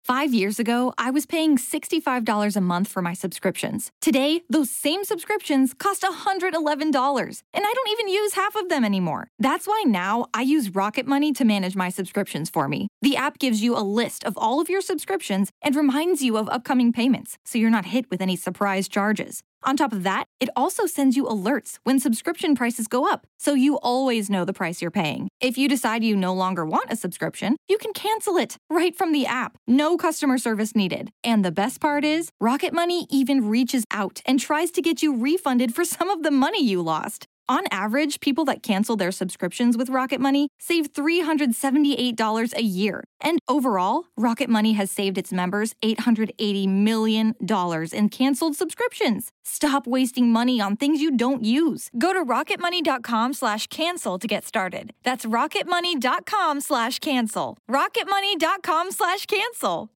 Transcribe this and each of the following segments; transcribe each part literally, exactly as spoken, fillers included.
Five years ago, I was paying sixty-five dollars a month for my subscriptions. Today, those same subscriptions cost one hundred eleven dollars, and I don't even use half of them anymore. That's why now I use Rocket Money to manage my subscriptions for me. The app gives you a list of all of your subscriptions and reminds you of upcoming payments, so you're not hit with any surprise charges. On top of that, it also sends you alerts when subscription prices go up, so you always know the price you're paying. If you decide you no longer want a subscription, you can cancel it right from the app. No customer service needed. And the best part is, Rocket Money even reaches out and tries to get you refunded for some of the money you lost. On average, people that cancel their subscriptions with Rocket Money save three hundred seventy-eight dollars a year. And overall, Rocket Money has saved its members eight hundred eighty million dollars in canceled subscriptions. Stop wasting money on things you don't use. Go to rocketmoney.com slash cancel to get started. That's rocketmoney.com slash cancel. rocketmoney.com slash cancel.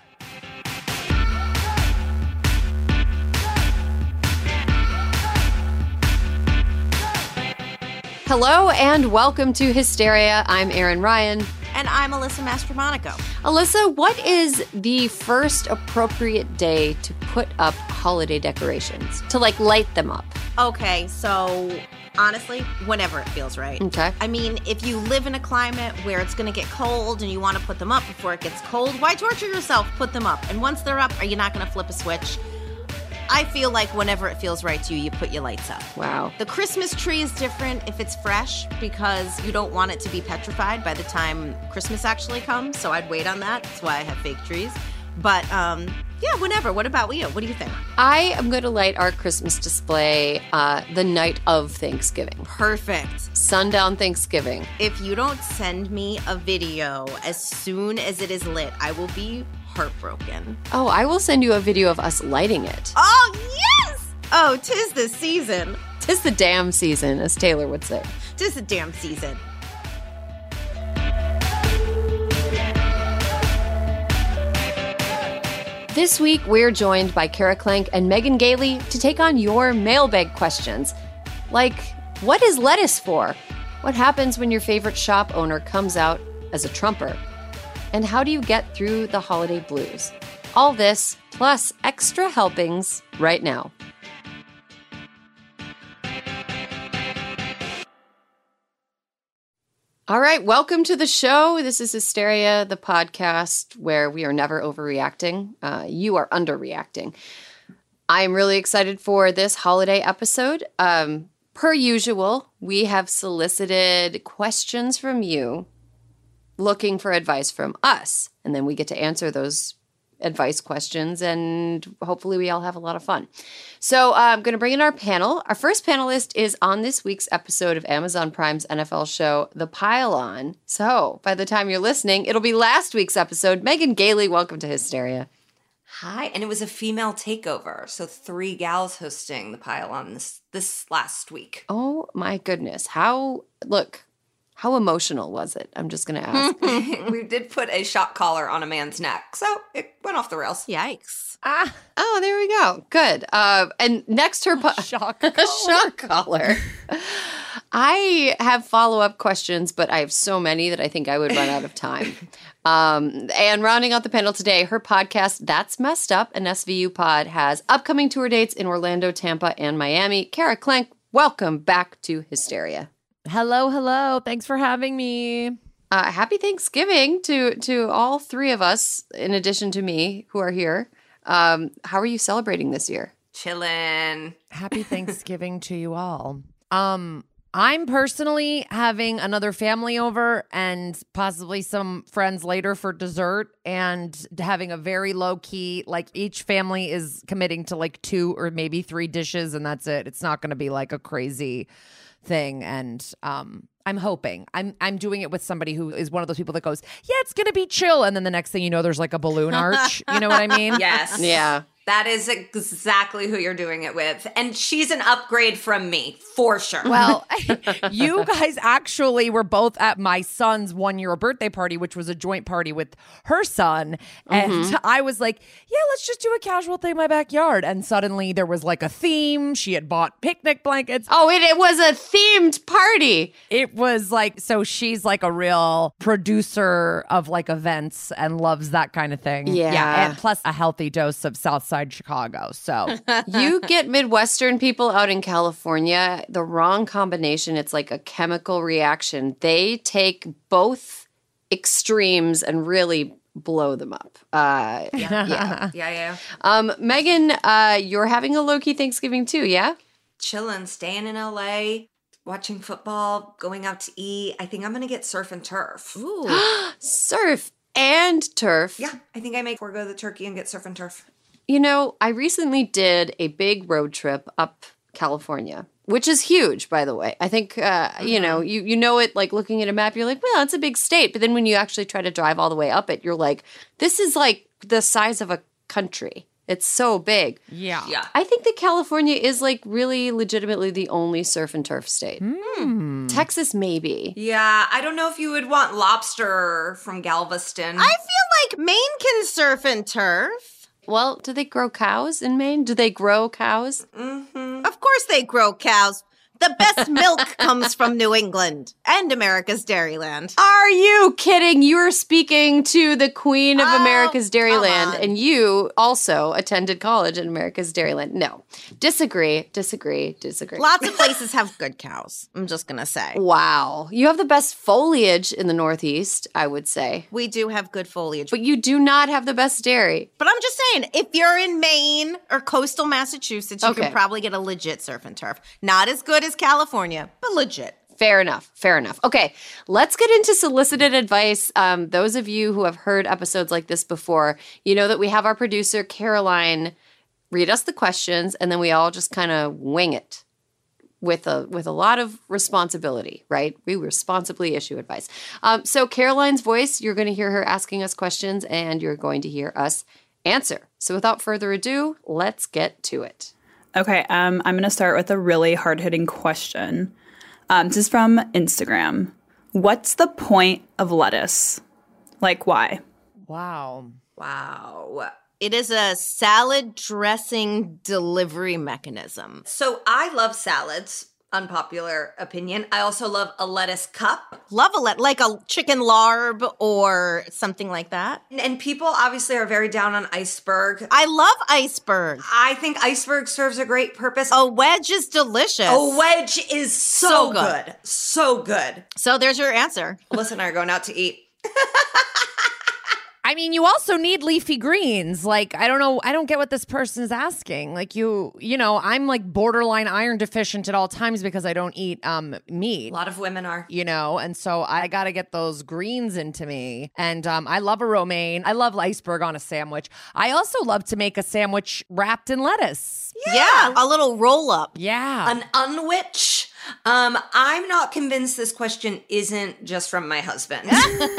Hello and welcome to Hysteria. I'm Erin Ryan. And I'm Alyssa Mastromonaco. Alyssa, what is the first appropriate day to put up holiday decorations? To, like, light them up? Okay, so honestly, whenever it feels right. Okay. I mean, if you live in a climate where it's going to get cold and you want to put them up before it gets cold, why torture yourself? Put them up. And once they're up, are you not going to flip a switch? I feel like whenever it feels right to you, you put your lights up. Wow. The Christmas tree is different if it's fresh because you don't want it to be petrified by the time Christmas actually comes. So I'd wait on that. That's why I have fake trees. But um, yeah, whenever. What about you? What do you think? I am going to light our Christmas display uh, the night of Thanksgiving. Perfect. Sundown Thanksgiving. If you don't send me a video as soon as it is lit, I will be heartbroken. Oh, I will send you a video of us lighting it. Oh, yes! Oh, 'tis the season. 'Tis the damn season, as Taylor would say. 'Tis the damn season. This week, we're joined by Kara Klenk and Megan Gailey to take on your mailbag questions. Like, what is lettuce for? What happens when your favorite shop owner comes out as a trumper? And how do you get through the holiday blues? All this, plus extra helpings, right now. All right, welcome to the show. This is Hysteria, the podcast where we are never overreacting. Uh, you are underreacting. I am really excited for this holiday episode. Um, per usual, we have solicited questions from you looking for advice from us. And then we get to answer those advice questions, and hopefully we all have a lot of fun. So uh, I'm going to bring in our panel. Our first panelist is on this week's episode of Amazon Prime's N F L show, The Pile-On. So by the time you're listening, it'll be last week's episode. Megan Gailey, welcome to Hysteria. Hi, and it was a female takeover, so three gals hosting The Pile-On this, this last week. Oh my goodness. How, look... How emotional was it? I'm just going to ask. We did put a shock collar on a man's neck, so it went off the rails. Yikes. Ah, oh, there we go. Good. Uh, and next her... Po- shock collar. shock collar. I have follow-up questions, but I have so many that I think I would run out of time. Um, and rounding out the panel today, her podcast, That's Messed Up, an S V U pod, has upcoming tour dates in Orlando, Tampa, and Miami. Kara Klenk, welcome back to Hysteria. Hello, hello. Thanks for having me. Uh, happy Thanksgiving to to all three of us, in addition to me, who are here. Um, how are you celebrating this year? Chillin'. Happy Thanksgiving to you all. Um, I'm personally having another family over and possibly some friends later for dessert, and having a very low key, like each family is committing to like two or maybe three dishes, and that's it. It's not going to be like a crazy thing. And um I'm hoping I'm I'm doing it with somebody who is one of those people that goes, yeah, it's gonna be chill, and then the next thing you know, there's like a balloon arch. You know what I mean? Yes. Yeah. That is exactly who you're doing it with. And she's an upgrade from me, for sure. Well, you guys actually were both at my son's one-year birthday party, which was a joint party with her son. And mm-hmm. I was like, yeah, let's just do a casual thing in my backyard. And suddenly there was like a theme. She had bought picnic blankets. Oh, it, it was a themed party. It was like, so she's like a real producer of like events and loves that kind of thing. Yeah. yeah and plus a healthy dose of Southside Chicago. So you get Midwestern people out in California, the wrong combination. It's like a chemical reaction. They take both extremes and really blow them up. Uh, yeah. yeah. Yeah. Yeah. Um, Megan, uh, you're having a low-key Thanksgiving too, yeah? Chilling, staying in L A, watching football, going out to eat. I think I'm going to get surf and turf. Ooh. Surf and turf. Yeah. I think I may forego the turkey and get surf and turf. You know, I recently did a big road trip up California, which is huge, by the way. I think, uh, mm-hmm. you know, you, you know it, like looking at a map, you're like, well, it's a big state. But then when you actually try to drive all the way up it, you're like, this is like the size of a country. It's so big. Yeah. Yeah. I think that California is like really legitimately the only surf and turf state. Mm. Texas, maybe. Yeah. I don't know if you would want lobster from Galveston. I feel like Maine can surf and turf. Well, do they grow cows in Maine? Do they grow cows? Mm-hmm. Of course they grow cows. The best milk comes from New England and America's Dairyland. Are you kidding? You're speaking to the queen of Oh, America's Dairyland, on. and you also attended college in America's Dairyland. No. Disagree, disagree, disagree. Lots of places have good cows, I'm just going to say. Wow. You have the best foliage in the Northeast, I would say. We do have good foliage. But you do not have the best dairy. But I'm just saying, if you're in Maine or coastal Massachusetts, you Okay. can probably get a legit surf and turf. Not as good as California, but legit. Fair enough. Fair enough. Okay, let's get into solicited advice. Um, those of you who have heard episodes like this before, you know that we have our producer, Caroline, read us the questions, and then we all just kind of wing it with a with a lot of responsibility, right? We responsibly issue advice. Um, so Caroline's voice, you're going to hear her asking us questions, and you're going to hear us answer. So without further ado, let's get to it. Okay, um, I'm going to start with a really hard-hitting question. Um, this is from Instagram. What's the point of lettuce? Like, why? Wow. Wow. It is a salad dressing delivery mechanism. So I love salads. Unpopular opinion. I also love a lettuce cup. Love a let like a chicken larb or something like that. And, and people obviously are very down on iceberg. I love iceberg. I think iceberg serves a great purpose. A wedge is delicious. A wedge is so, So good. good. So good. So there's your answer. Alyssa and I are going out to eat. I mean, you also need leafy greens. Like, I don't know. I don't get what this person is asking. Like, you, you know, I'm like borderline iron deficient at all times because I don't eat um meat. A lot of women are. You know, and so I got to get those greens into me. And um, I love a romaine. I love iceberg on a sandwich. I also love to make a sandwich wrapped in lettuce. Yeah, yeah a little roll up. Yeah. An unwich. Um, I'm not convinced this question isn't just from my husband,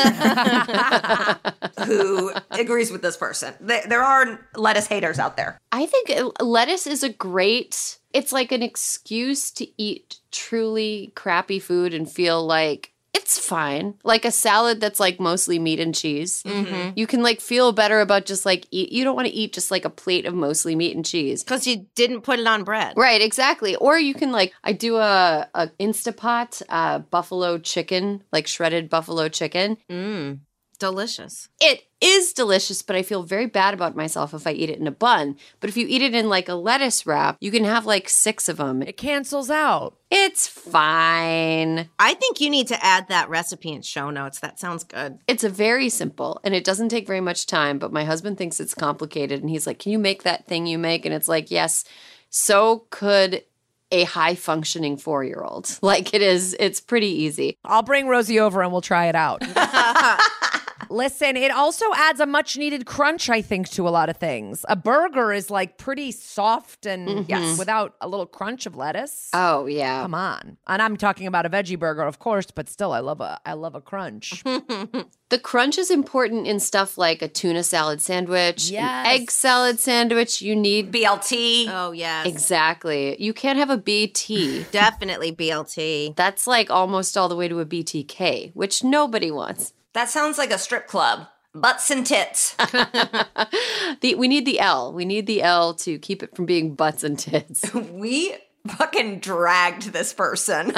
who agrees with this person. There, there are lettuce haters out there. I think lettuce is a great, it's like an excuse to eat truly crappy food and feel like it's fine. Like a salad that's like mostly meat and cheese. Mm-hmm. You can like feel better about just like eat. You don't want to eat just like a plate of mostly meat and cheese. Because you didn't put it on bread. Right, exactly. Or you can like, I do a, a Instapot uh, buffalo chicken, like shredded buffalo chicken. Mmm, delicious. It is delicious, but I feel very bad about myself if I eat it in a bun. But if you eat it in like a lettuce wrap, you can have like six of them. It cancels out. It's fine. I think you need to add that recipe in show notes. That sounds good. It's a very simple, and it doesn't take very much time, but my husband thinks it's complicated, and he's like, can you make that thing you make? And it's like, yes, so could a high-functioning four-year-old. Like it is, it's pretty easy. I'll bring Rosie over and we'll try it out. Listen, it also adds a much needed crunch, I think, to a lot of things. A burger is like pretty soft and Yes. without a little crunch of lettuce. Oh, yeah. Come on. And I'm talking about a veggie burger, of course, but still I love a I love a crunch. The crunch is important in stuff like a tuna salad sandwich, Yes. an egg salad sandwich. You need B L T. Oh, yes. exactly. You can't have a B T. Definitely B L T. That's like almost all the way to a B T K, which nobody wants. That sounds like a strip club. Butts and tits. The, we need the L. We need the L to keep it from being butts and tits. We fucking dragged this person.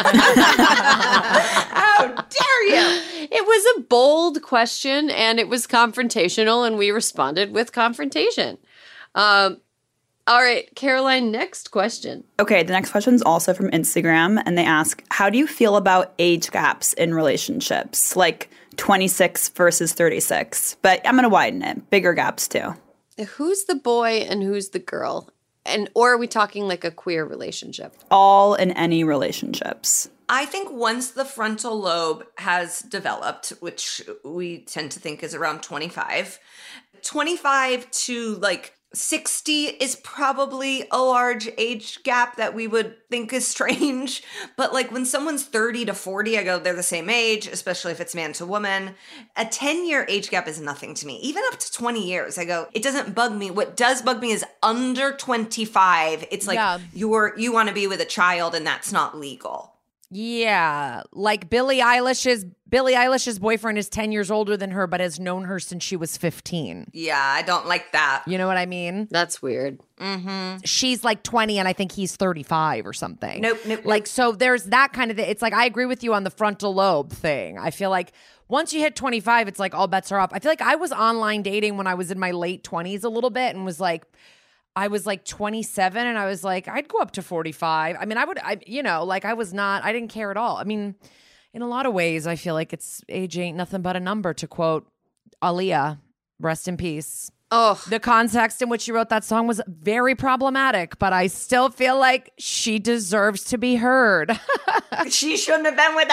How dare you? It was a bold question and it was confrontational, and we responded with confrontation. Um, all right, Caroline, next question. Okay, the next question is also from Instagram, and they ask, how do you feel about age gaps in relationships? Like twenty-six versus thirty-six. But I'm going to widen it. Bigger gaps too. Who's the boy and who's the girl? And or are we talking like a queer relationship? All in any relationships. I think once the frontal lobe has developed, which we tend to think is around twenty-five, twenty-five to like sixty is probably a large age gap that we would think is strange. But like when someone's thirty to forty, I go, they're the same age, especially if it's man to woman. A ten year age gap is nothing to me. Even up to twenty years, I go, it doesn't bug me. What does bug me is under twenty-five. It's like Yeah. you're, you want to be with a child and that's not legal. Yeah, like Billie Eilish's Billie Eilish's boyfriend is ten years older than her, but has known her since she was fifteen. Yeah, I don't like that. You know what I mean? That's weird. She's like twenty, and I think he's thirty-five or something. Nope, nope, Like, so there's that kind of thing. It's like I agree with you on the frontal lobe thing. I feel like once you hit twenty-five, it's like all bets are off. I feel like I was online dating when I was in my late twenties a little bit, and was like, I was like twenty-seven, and I was like, I'd go up to forty-five. I mean, I would, I, you know, like I was not, I didn't care at all. I mean, in a lot of ways, I feel like it's age ain't nothing but a number, to quote Aaliyah, rest in peace. Oh, The context in which she wrote that song was very problematic, but I still feel like she deserves to be heard. She shouldn't have been with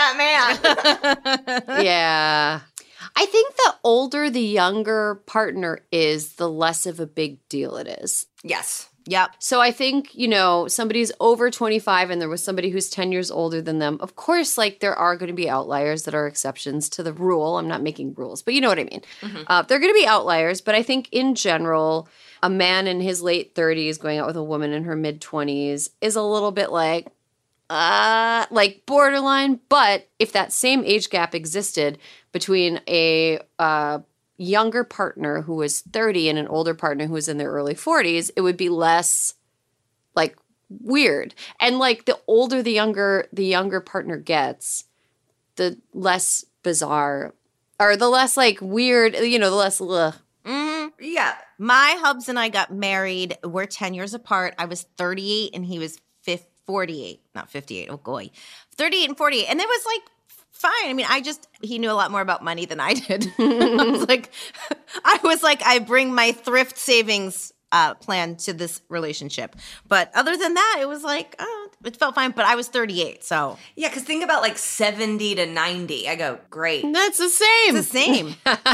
that man. yeah. I think the older the younger partner is, the less of a big deal it is. Yes. Yep. So I think, you know, somebody's over twenty-five and there was somebody who's ten years older than them. Of course, like there are going to be outliers that are exceptions to the rule. I'm not making rules, but you know what I mean. Mm-hmm. Uh, they're going to be outliers. But I think in general, a man in his late thirties going out with a woman in her mid twenties is a little bit like, uh, like borderline. But if that same age gap existed between a uh, younger partner who was thirty and an older partner who was in their early forties, it would be less like weird. And like the older the younger the younger partner gets, the less bizarre or the less like weird, you know, the less ugh. Mm-hmm. Yeah. My hubs and I got married. We're ten years apart. I was thirty-eight and he was forty-eight. Not fifty-eight. Oh, boy. thirty-eight and forty-eight. And it was like fine. I mean, I just, he knew a lot more about money than I did. I was like, I was like, I bring my thrift savings uh, plan to this relationship. But other than that, it was like, oh, it felt fine. But I was thirty-eight, so. Yeah, because think about like seventy to ninety. I go, great. That's the same. It's the same.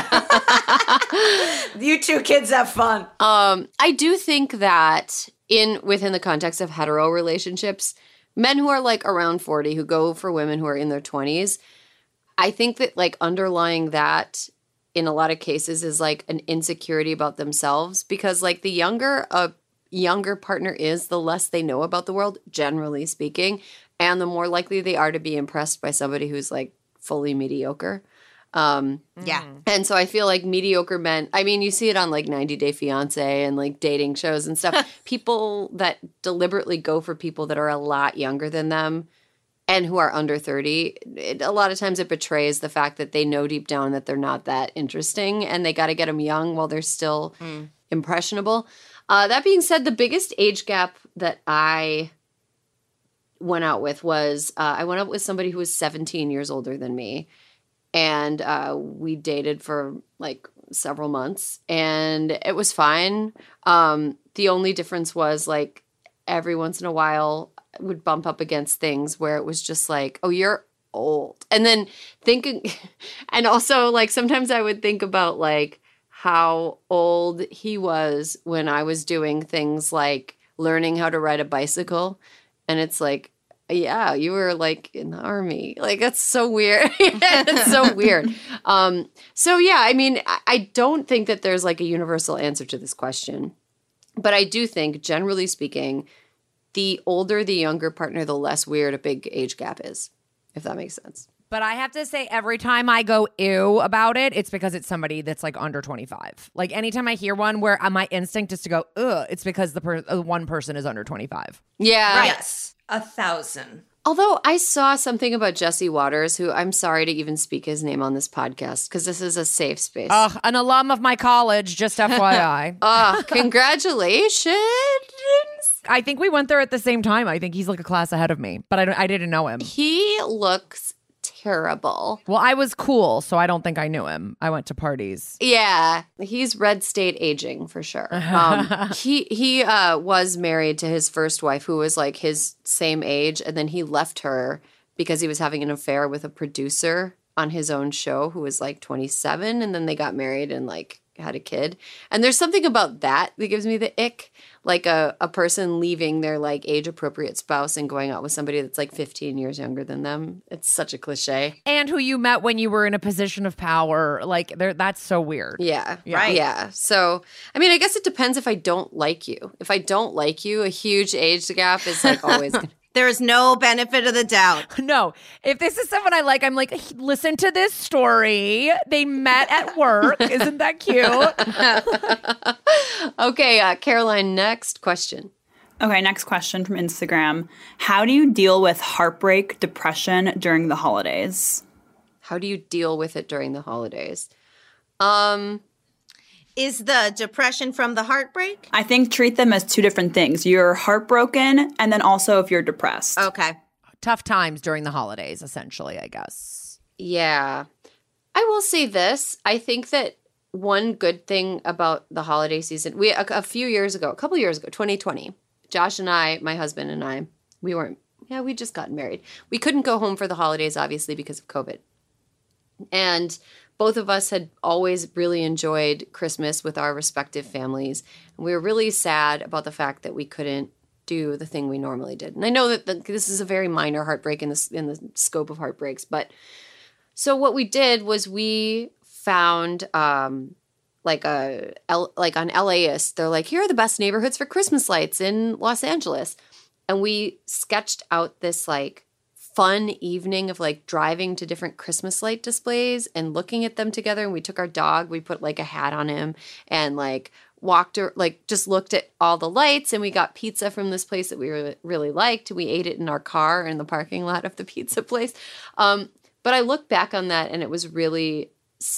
You two kids have fun. Um, I do think that in within the context of hetero relationships, men who are like around forty who go for women who are in their twenties, I think that like underlying that in a lot of cases is like an insecurity about themselves, because like the younger a younger partner is, the less they know about the world, generally speaking, and the more likely they are to be impressed by somebody who's like fully mediocre. Um, Yeah. and so I feel like mediocre men, I mean, you see it on like ninety Day Fiance and like dating shows and stuff. People that deliberately go for people that are a lot younger than them and who are under thirty, it, a lot of times it betrays the fact that they know deep down that they're not that interesting and they got to get them young while they're still mm. impressionable. Uh, that being said, the biggest age gap that I went out with was uh, I went out with somebody who was seventeen years older than me. And uh, we dated for like several months and it was fine. Um, the only difference was like every once in a while I would bump up against things where it was just like, oh, you're old. And then thinking, and also like sometimes I would think about like how old he was when I was doing things like learning how to ride a bicycle. And it's like, yeah, you were like in the army. Like, that's so weird. It's so weird. Um, so, yeah, I mean, I, I don't think that there's like a universal answer to this question. But I do think, generally speaking, the older the younger partner, the less weird a big age gap is, if that makes sense. But I have to say, every time I go ew about it, it's because it's somebody that's like under twenty-five. Like anytime I hear one where my instinct is to go, ugh, it's because the per- uh, one person is under twenty-five. Yeah. Right. Yes. A thousand. Although I saw something about Jesse Waters, who I'm sorry to even speak his name on this podcast because this is a safe space. Ugh, an alum of my college, just F Y I. Oh, congratulations. I think we went there at the same time. I think he's like a class ahead of me, but I, don't, I didn't know him. He looks terrible. Well, I was cool, so I don't think I knew him. I went to parties. Yeah, he's red state aging for sure. Um, he he uh, was married to his first wife, who was like his same age, and then he left her because he was having an affair with a producer on his own show who was like twenty-seven, and then they got married and like had a kid. And there's something about that that gives me the ick. Like a, a person leaving their like age appropriate spouse and going out with somebody that's like fifteen years younger than them. It's such a cliche. And who you met when you were in a position of power. Like that's so weird. Yeah. Yeah. Right. Yeah. So, I mean, I guess it depends if I don't like you. If I don't like you, a huge age gap is like always going to. There is no benefit of the doubt. No. If this is someone I like, I'm like, listen to this story. They met at work. Isn't that cute? Okay, uh, Caroline, next question. Okay, next question from Instagram. How do you deal with heartbreak, depression during the holidays? How do you deal with it during the holidays? Um... Is the depression from the heartbreak? I think treat them as two different things. You're heartbroken, and then also if you're depressed. Okay. Tough times during the holidays, essentially, I guess. Yeah. I will say this. I think that one good thing about the holiday season, we a, a few years ago, a couple years ago, twenty twenty, Josh and I, my husband and I, we weren't, yeah, we just gotten married. We couldn't go home for the holidays, obviously, because of COVID. And both of us had always really enjoyed Christmas with our respective families. And we were really sad about the fact that we couldn't do the thing we normally did. And I know that the, this is a very minor heartbreak in the, in the scope of heartbreaks. But so what we did was we found um, like a like on L A ist, they're like, here are the best neighborhoods for Christmas lights in Los Angeles. And we sketched out this like fun evening of like driving to different Christmas light displays and looking at them together. And we took our dog, we put like a hat on him and like walked or like just looked at all the lights, and we got pizza from this place that we really, really liked. We ate it in our car in the parking lot of the pizza place. Um, but I look back on that and it was really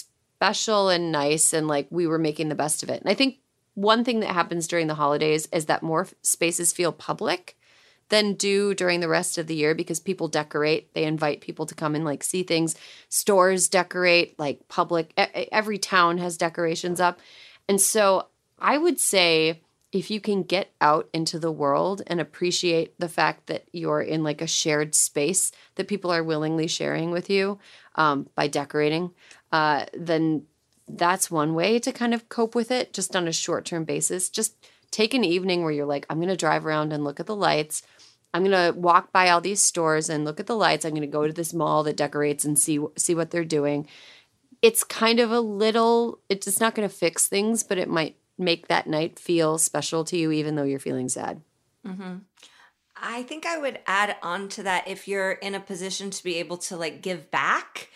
special and nice, and like we were making the best of it. And I think one thing that happens during the holidays is that more spaces feel public than do during the rest of the year because people decorate. They invite people to come and like see things. Stores decorate, like public. Every town has decorations up. And so I would say if you can get out into the world and appreciate the fact that you're in like a shared space that people are willingly sharing with you um, by decorating, uh, then that's one way to kind of cope with it just on a short-term basis. Just take an evening where you're like, I'm going to drive around and look at the lights. I'm going to walk by all these stores and look at the lights. I'm going to go to this mall that decorates and see see what they're doing. It's kind of a little, it's not going to fix things, but it might make that night feel special to you even though you're feeling sad. Mm-hmm. I think I would add on to that if you're in a position to be able to like give back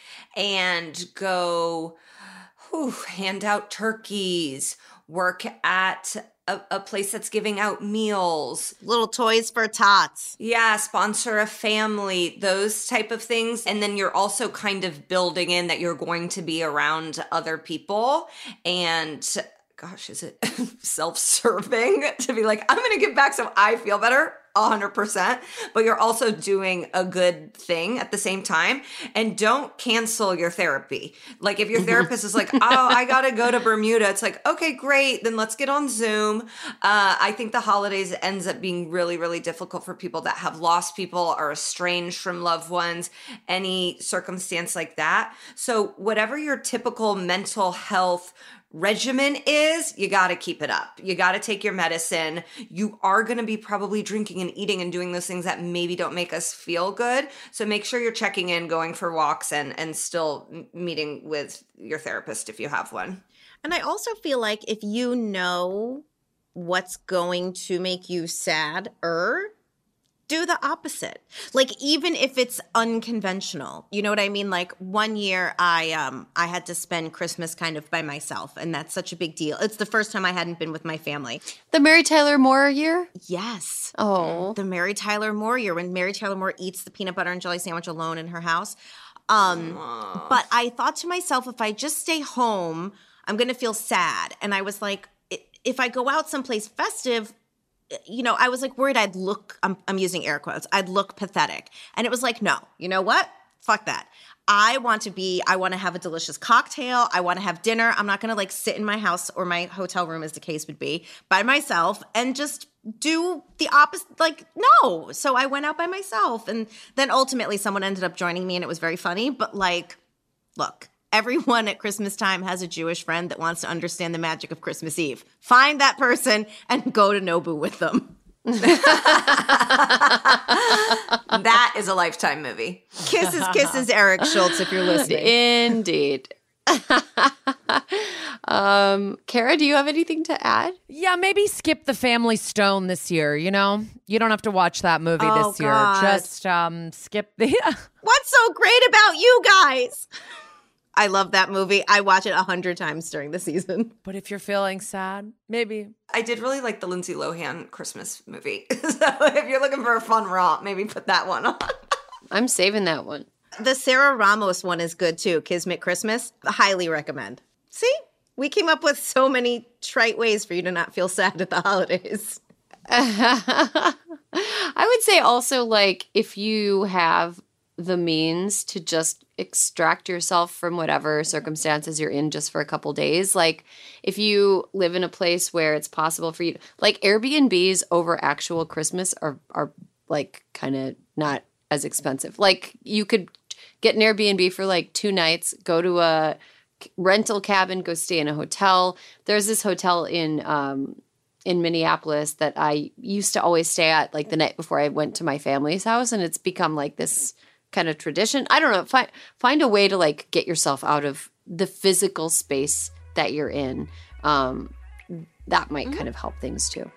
and go whew, hand out turkeys, work at a, a place that's giving out meals. Little toys for tots. Yeah, sponsor a family, those type of things. And then you're also kind of building in that you're going to be around other people. And gosh, is it self-serving to be like, I'm going to give back so I feel better? one hundred percent, but you're also doing a good thing at the same time. And don't cancel your therapy. Like if your therapist is like, oh, I got to go to Bermuda. It's like, okay, great. Then let's get on Zoom. Uh, I think the holidays ends up being really, really difficult for people that have lost people, are estranged from loved ones, any circumstance like that. So whatever your typical mental health regimen is, you got to keep it up. You got to take your medicine. You are going to be probably drinking and eating and doing those things that maybe don't make us feel good. So make sure you're checking in, going for walks, and and still meeting with your therapist if you have one. And I also feel like if you know what's going to make you sad-er, do the opposite. Like even if it's unconventional, you know what I mean? Like one year I um I had to spend Christmas kind of by myself, and that's such a big deal. It's the first time I hadn't been with my family. The Mary Tyler Moore year? Yes. Oh. The Mary Tyler Moore year, when Mary Tyler Moore eats the peanut butter and jelly sandwich alone in her house. Um, but I thought to myself, if I just stay home, I'm going to feel sad. And I was like, if I go out someplace festive, you know, I was like worried I'd look, I'm, I'm using air quotes, I'd look pathetic. And it was like, no, you know what? Fuck that. I want to be, I want to have a delicious cocktail. I want to have dinner. I'm not going to like sit in my house or my hotel room, as the case would be, by myself and just do the opposite. Like, no. So I went out by myself. And then ultimately someone ended up joining me and it was very funny. But like, look, everyone at Christmas time has a Jewish friend that wants to understand the magic of Christmas Eve. Find that person and go to Nobu with them. That is a Lifetime movie. Kisses, kisses, Eric Schultz, if you're listening. Indeed. um, Kara, do you have anything to add? Yeah, maybe skip The Family Stone this year, you know? You don't have to watch that movie Oh, this year. God. Just um, skip the... What's so great about you guys? I love that movie. I watch it a hundred times during the season. But if you're feeling sad, maybe... I did really like the Lindsay Lohan Christmas movie. So if you're looking for a fun romp, maybe put that one on. I'm saving that one. The Sarah Ramos one is good too. Kismet Christmas. Highly recommend. See? We came up with so many trite ways for you to not feel sad at the holidays. I would say also, like, if you have the means to just extract yourself from whatever circumstances you're in just for a couple days, like if you live in a place where it's possible for you, like Airbnbs over actual Christmas are are like kind of not as expensive. Like you could get an Airbnb for like two nights, go to a rental cabin, go stay in a hotel. There's this hotel in um in Minneapolis that I used to always stay at like the night before I went to my family's house, and it's become like this kind of tradition. I don't know. Find find a way to like get yourself out of the physical space that you're in. Um, that might mm-hmm. kind of help things too.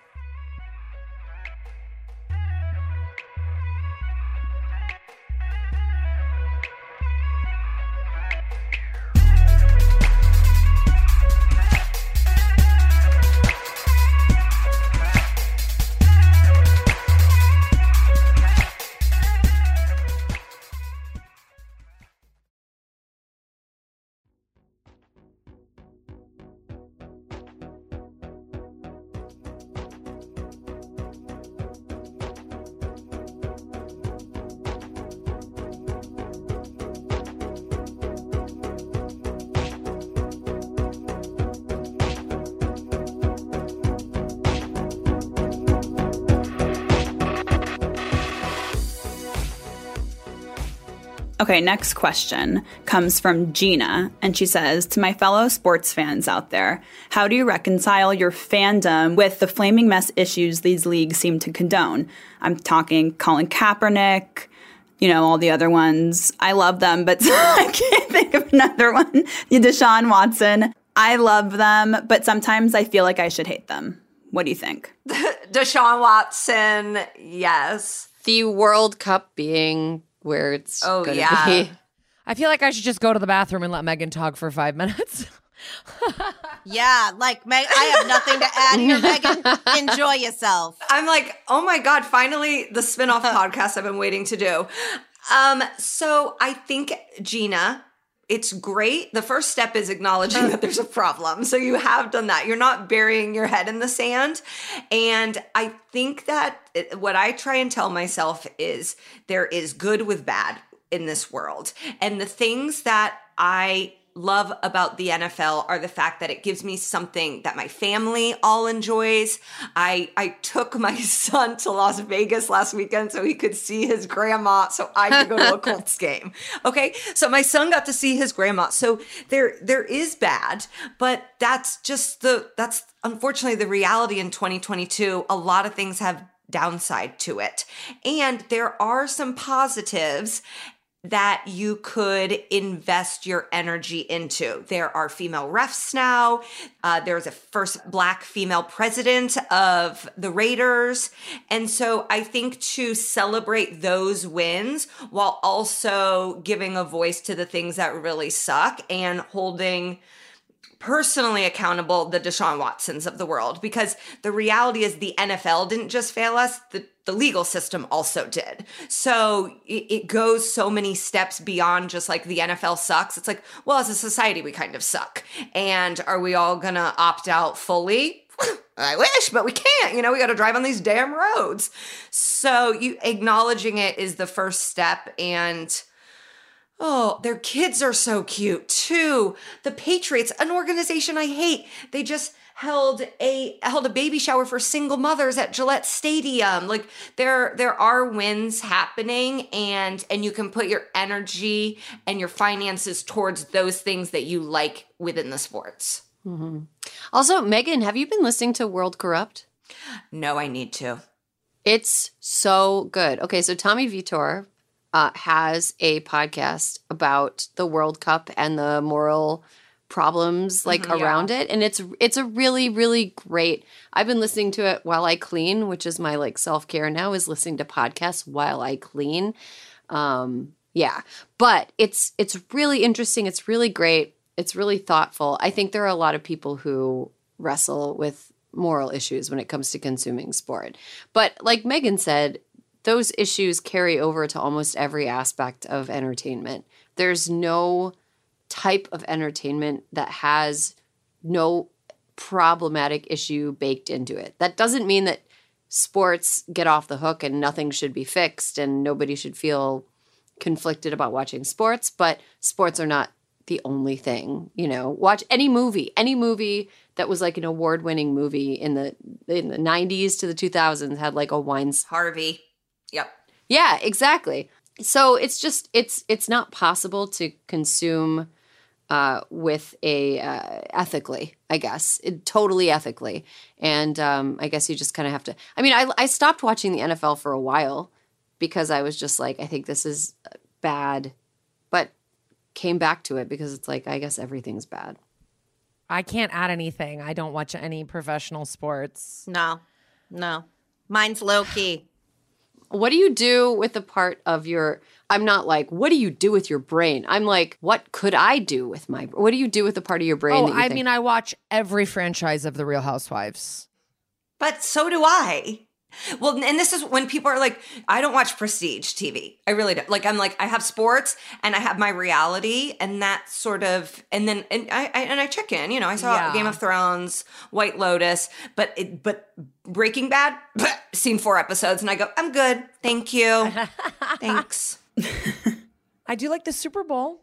Okay, next question comes from Gina, and she says, to my fellow sports fans out there, how do you reconcile your fandom with the flaming mess issues these leagues seem to condone? I'm talking Colin Kaepernick, you know, all the other ones. I love them, but I can't think of another one. Deshaun Watson. I love them, but sometimes I feel like I should hate them. What do you think? Deshaun Watson, yes. The World Cup being where it's oh, gonna yeah. be. I feel like I should just go to the bathroom and let Megan talk for five minutes. Yeah, like, Meg, I have nothing to add here, Megan. Enjoy yourself. I'm like, oh my God, finally the spinoff podcast I've been waiting to do. Um, so I think, Gina, it's great. The first step is acknowledging that there's a problem. So you have done that. You're not burying your head in the sand. And I think that it, what I try and tell myself is there is good with bad in this world. And the things that I love about the N F L are the fact that it gives me something that my family all enjoys. I I took my son to Las Vegas last weekend so he could see his grandma, so I could go to a Colts game. Okay, so my son got to see his grandma. So there there is bad, but that's just the that's unfortunately the reality in twenty twenty-two. A lot of things have downside to it, and there are some positives that you could invest your energy into. There are female refs now. Uh, there's a first Black female president of the Raiders. And so I think to celebrate those wins while also giving a voice to the things that really suck and holding personally accountable the Deshaun Watsons of the world, because the reality is the N F L didn't just fail us, the, the legal system also did. So it, it goes so many steps beyond just like the N F L sucks. It's like, well, as a society, we kind of suck. And are we all gonna opt out fully? I wish, but we can't. You know, we got to drive on these damn roads. So you acknowledging it is the first step. And oh, their kids are so cute too. The Patriots, an organization I hate, they just held a held a baby shower for single mothers at Gillette Stadium. Like there there are wins happening, and and you can put your energy and your finances towards those things that you like within the sports. Mm-hmm. Also, Megan, have you been listening to World Corrupt? No, I need to. It's so good. Okay, so Tommy Vitor Uh, has a podcast about the World Cup and the moral problems like mm-hmm, around yeah. it, and it's it's a really really great. I've been listening to it while I clean, which is my like self-care now, is listening to podcasts while I clean. Um, yeah, but it's it's really interesting. It's really great. It's really thoughtful. I think there are a lot of people who wrestle with moral issues when it comes to consuming sport, but like Megan said, those issues carry over to almost every aspect of entertainment. There's no type of entertainment that has no problematic issue baked into it. That doesn't mean that sports get off the hook and nothing should be fixed and nobody should feel conflicted about watching sports, but sports are not the only thing. You know, watch any movie, any movie that was like an award-winning movie in the in the nineties to the two thousands had like a wine. Harvey. Yep. Yeah, exactly. So it's just it's it's not possible to consume uh, with a uh, ethically, I guess, it, totally ethically, and um, I guess you just kind of have to. I mean, I I stopped watching the N F L for a while because I was just like, I think this is bad, but came back to it because it's like I guess everything's bad. I can't add anything. I don't watch any professional sports. No, no, mine's low key. What do you do with the part of your, I'm not like, what do you do with your brain? I'm like, what could I do with my, what do you do with the part of your brain? Oh, that you I think- mean, I watch every franchise of The Real Housewives. But so do I. Well, and this is when people are like, I don't watch prestige T V. I really don't. Like, I'm like, I have sports and I have my reality, and that sort of, and then, and I, I and I check in, you know, I saw Yeah. Game of Thrones, White Lotus, but it, but Breaking Bad, seen four episodes, and I go, I'm good. Thank you. Thanks. I do like the Super Bowl.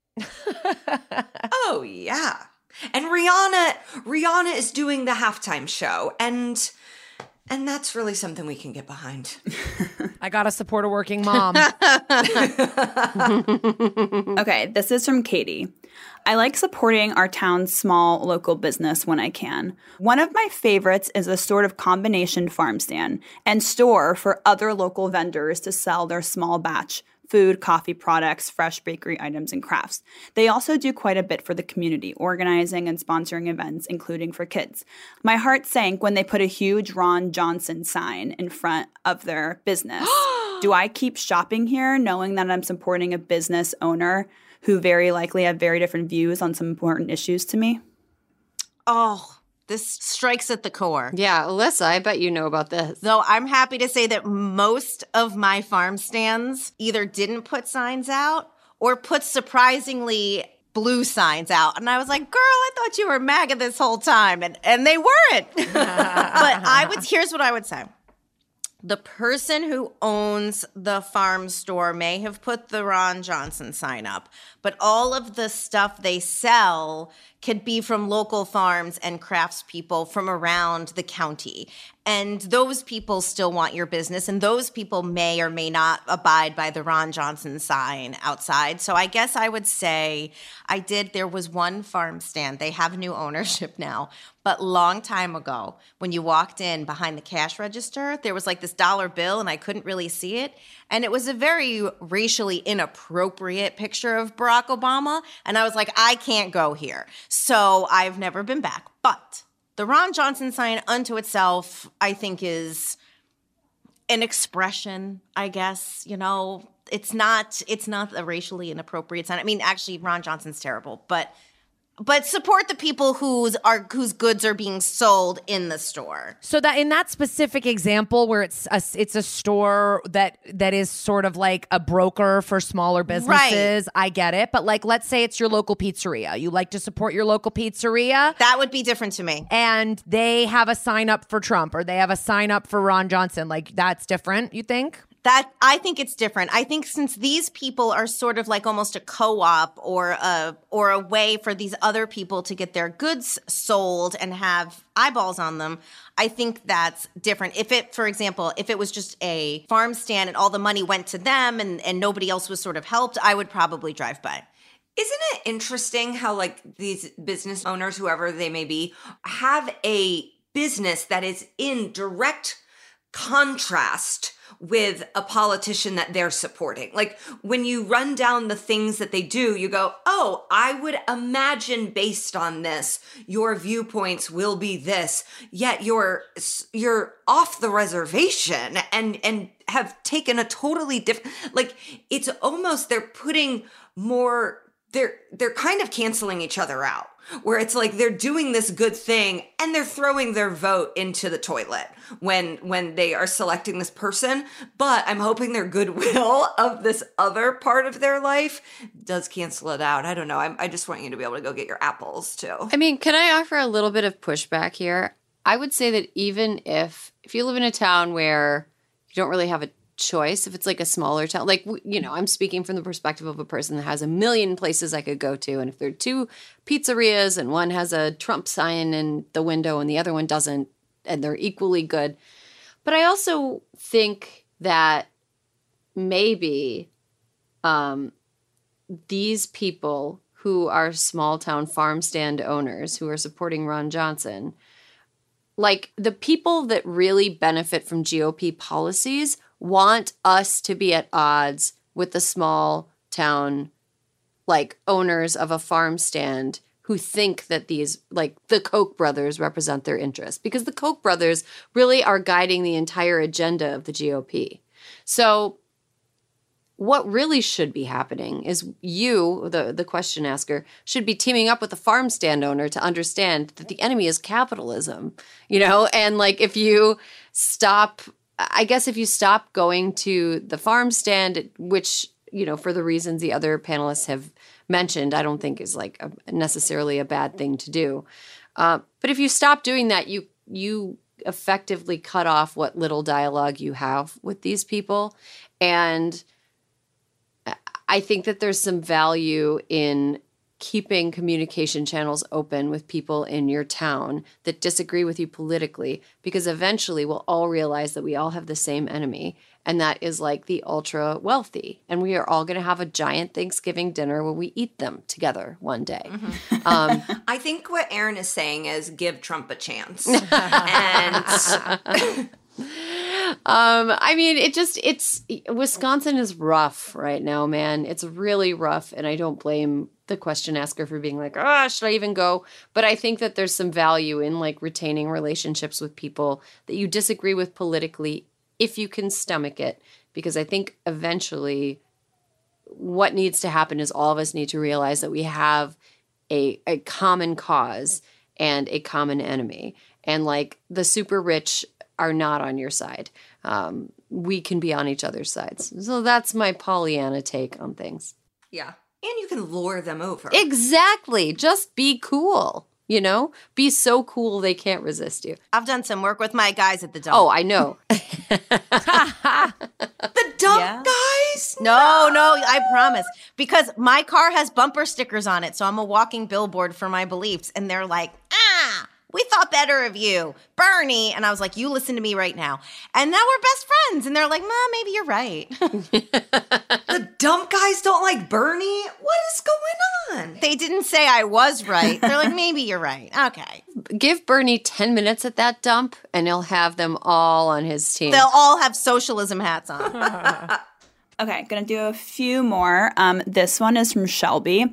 Oh, yeah. And Rihanna, Rihanna is doing the halftime show, and And that's really something we can get behind. I got to support a working mom. Okay, this is from Katie. I like supporting our town's small local business when I can. One of my favorites is a sort of combination farm stand and store for other local vendors to sell their small batch food, coffee products, fresh bakery items, and crafts. They also do quite a bit for the community, organizing and sponsoring events, including for kids. My heart sank when they put a huge Ron Johnson sign in front of their business. Do I keep shopping here knowing that I'm supporting a business owner who very likely have very different views on some important issues to me? Oh, this strikes at the core. Yeah, Alyssa, I bet you know about this. Though I'm happy to say that most of my farm stands either didn't put signs out or put surprisingly blue signs out. And I was like, girl, I thought you were MAGA this whole time. And, and they weren't. But I would, here's what I would say. The person who owns the farm store may have put the Ron Johnson sign up, but all of the stuff they sell could be from local farms and craftspeople from around the county. And those people still want your business, and those people may or may not abide by the Ron Johnson sign outside. So I guess I would say I did. There was one farm stand. They have new ownership now. But long time ago, when you walked in behind the cash register, there was like this dollar bill, and I couldn't really see it. And it was a very racially inappropriate picture of Barack Obama. And I was like, I can't go here. So I've never been back. But the Ron Johnson sign unto itself, I think, is an expression, I guess. You know, it's not it's not a racially inappropriate sign. I mean, actually, Ron Johnson's terrible, but but support the people whose are whose goods are being sold in the store. So that in that specific example where it's a, it's a store that that is sort of like a broker for smaller businesses, right. I get it. But like, let's say it's your local pizzeria. You like to support your local pizzeria. That would be different to me. And they have a sign up for Trump, or they have a sign up for Ron Johnson. Like, that's different, you think? That I think it's different. I think since these people are sort of like almost a co-op or a or a way for these other people to get their goods sold and have eyeballs on them, I think that's different. If it, for example, if it was just a farm stand and all the money went to them and, and nobody else was sort of helped, I would probably drive by. Isn't it interesting how like these business owners, whoever they may be, have a business that is in direct contrast with a politician that they're supporting? Like, when you run down the things that they do, you go, oh, I would imagine based on this, your viewpoints will be this, yet you're you're off the reservation and and have taken a totally different, like, it's almost they're putting more, they're they're kind of canceling each other out, where it's like they're doing this good thing and they're throwing their vote into the toilet when when they are selecting this person. But I'm hoping their goodwill of this other part of their life does cancel it out. I don't know. I, I just want you to be able to go get your apples too. I mean, can I offer a little bit of pushback here? I would say that even if if you live in a town where you don't really have a choice, if it's like a smaller town, like, you know, I'm speaking from the perspective of a person that has a million places I could go to, and if there are two pizzerias and one has a Trump sign in the window and the other one doesn't, and they're equally good. But I also think that maybe um, these people who are small town farm stand owners who are supporting Ron Johnson, like, the people that really benefit from G O P policies want us to be at odds with the small town, like, owners of a farm stand who think that these, like, the Koch brothers represent their interests, because the Koch brothers really are guiding the entire agenda of the G O P. So what really should be happening is you, the, the question asker, should be teaming up with the farm stand owner to understand that the enemy is capitalism, you know? And, like, if you stop, I guess if you stop going to the farm stand, which, you know, for the reasons the other panelists have mentioned, I don't think is like a, necessarily a bad thing to do. Uh, but if you stop doing that, you you effectively cut off what little dialogue you have with these people. And I think that there's some value in keeping communication channels open with people in your town that disagree with you politically, because eventually we'll all realize that we all have the same enemy, and that is, like, the ultra wealthy. And we are all going to have a giant Thanksgiving dinner where we eat them together one day. Mm-hmm. Um, I think what Erin is saying is give Trump a chance. and... Um, I mean, it just, it's, Wisconsin is rough right now, man. It's really rough. And I don't blame the question asker for being like, ah, oh, should I even go? But I think that there's some value in, like, retaining relationships with people that you disagree with politically, if you can stomach it. Because I think eventually what needs to happen is all of us need to realize that we have a, a common cause and a common enemy. And, like, the super rich are not on your side. Um, we can be on each other's sides. So that's my Pollyanna take on things. Yeah. And you can lure them over. Exactly. Just be cool. You know, be so cool they can't resist you. I've done some work with my guys at the dump. Oh, I know. The dump Yeah. guys? No, no, I promise. Because my car has bumper stickers on it, so I'm a walking billboard for my beliefs. And they're like, ah, we thought better of you, Bernie. And I was like, you listen to me right now. And now we're best friends. And they're like, Mom, maybe you're right. The dump guys don't like Bernie? What is going on? They didn't say I was right. They're like, maybe you're right. Okay. Give Bernie ten minutes at that dump, and he'll have them all on his team. They'll all have socialism hats on. Okay, gonna do a few more. Um, this one is from Shelby.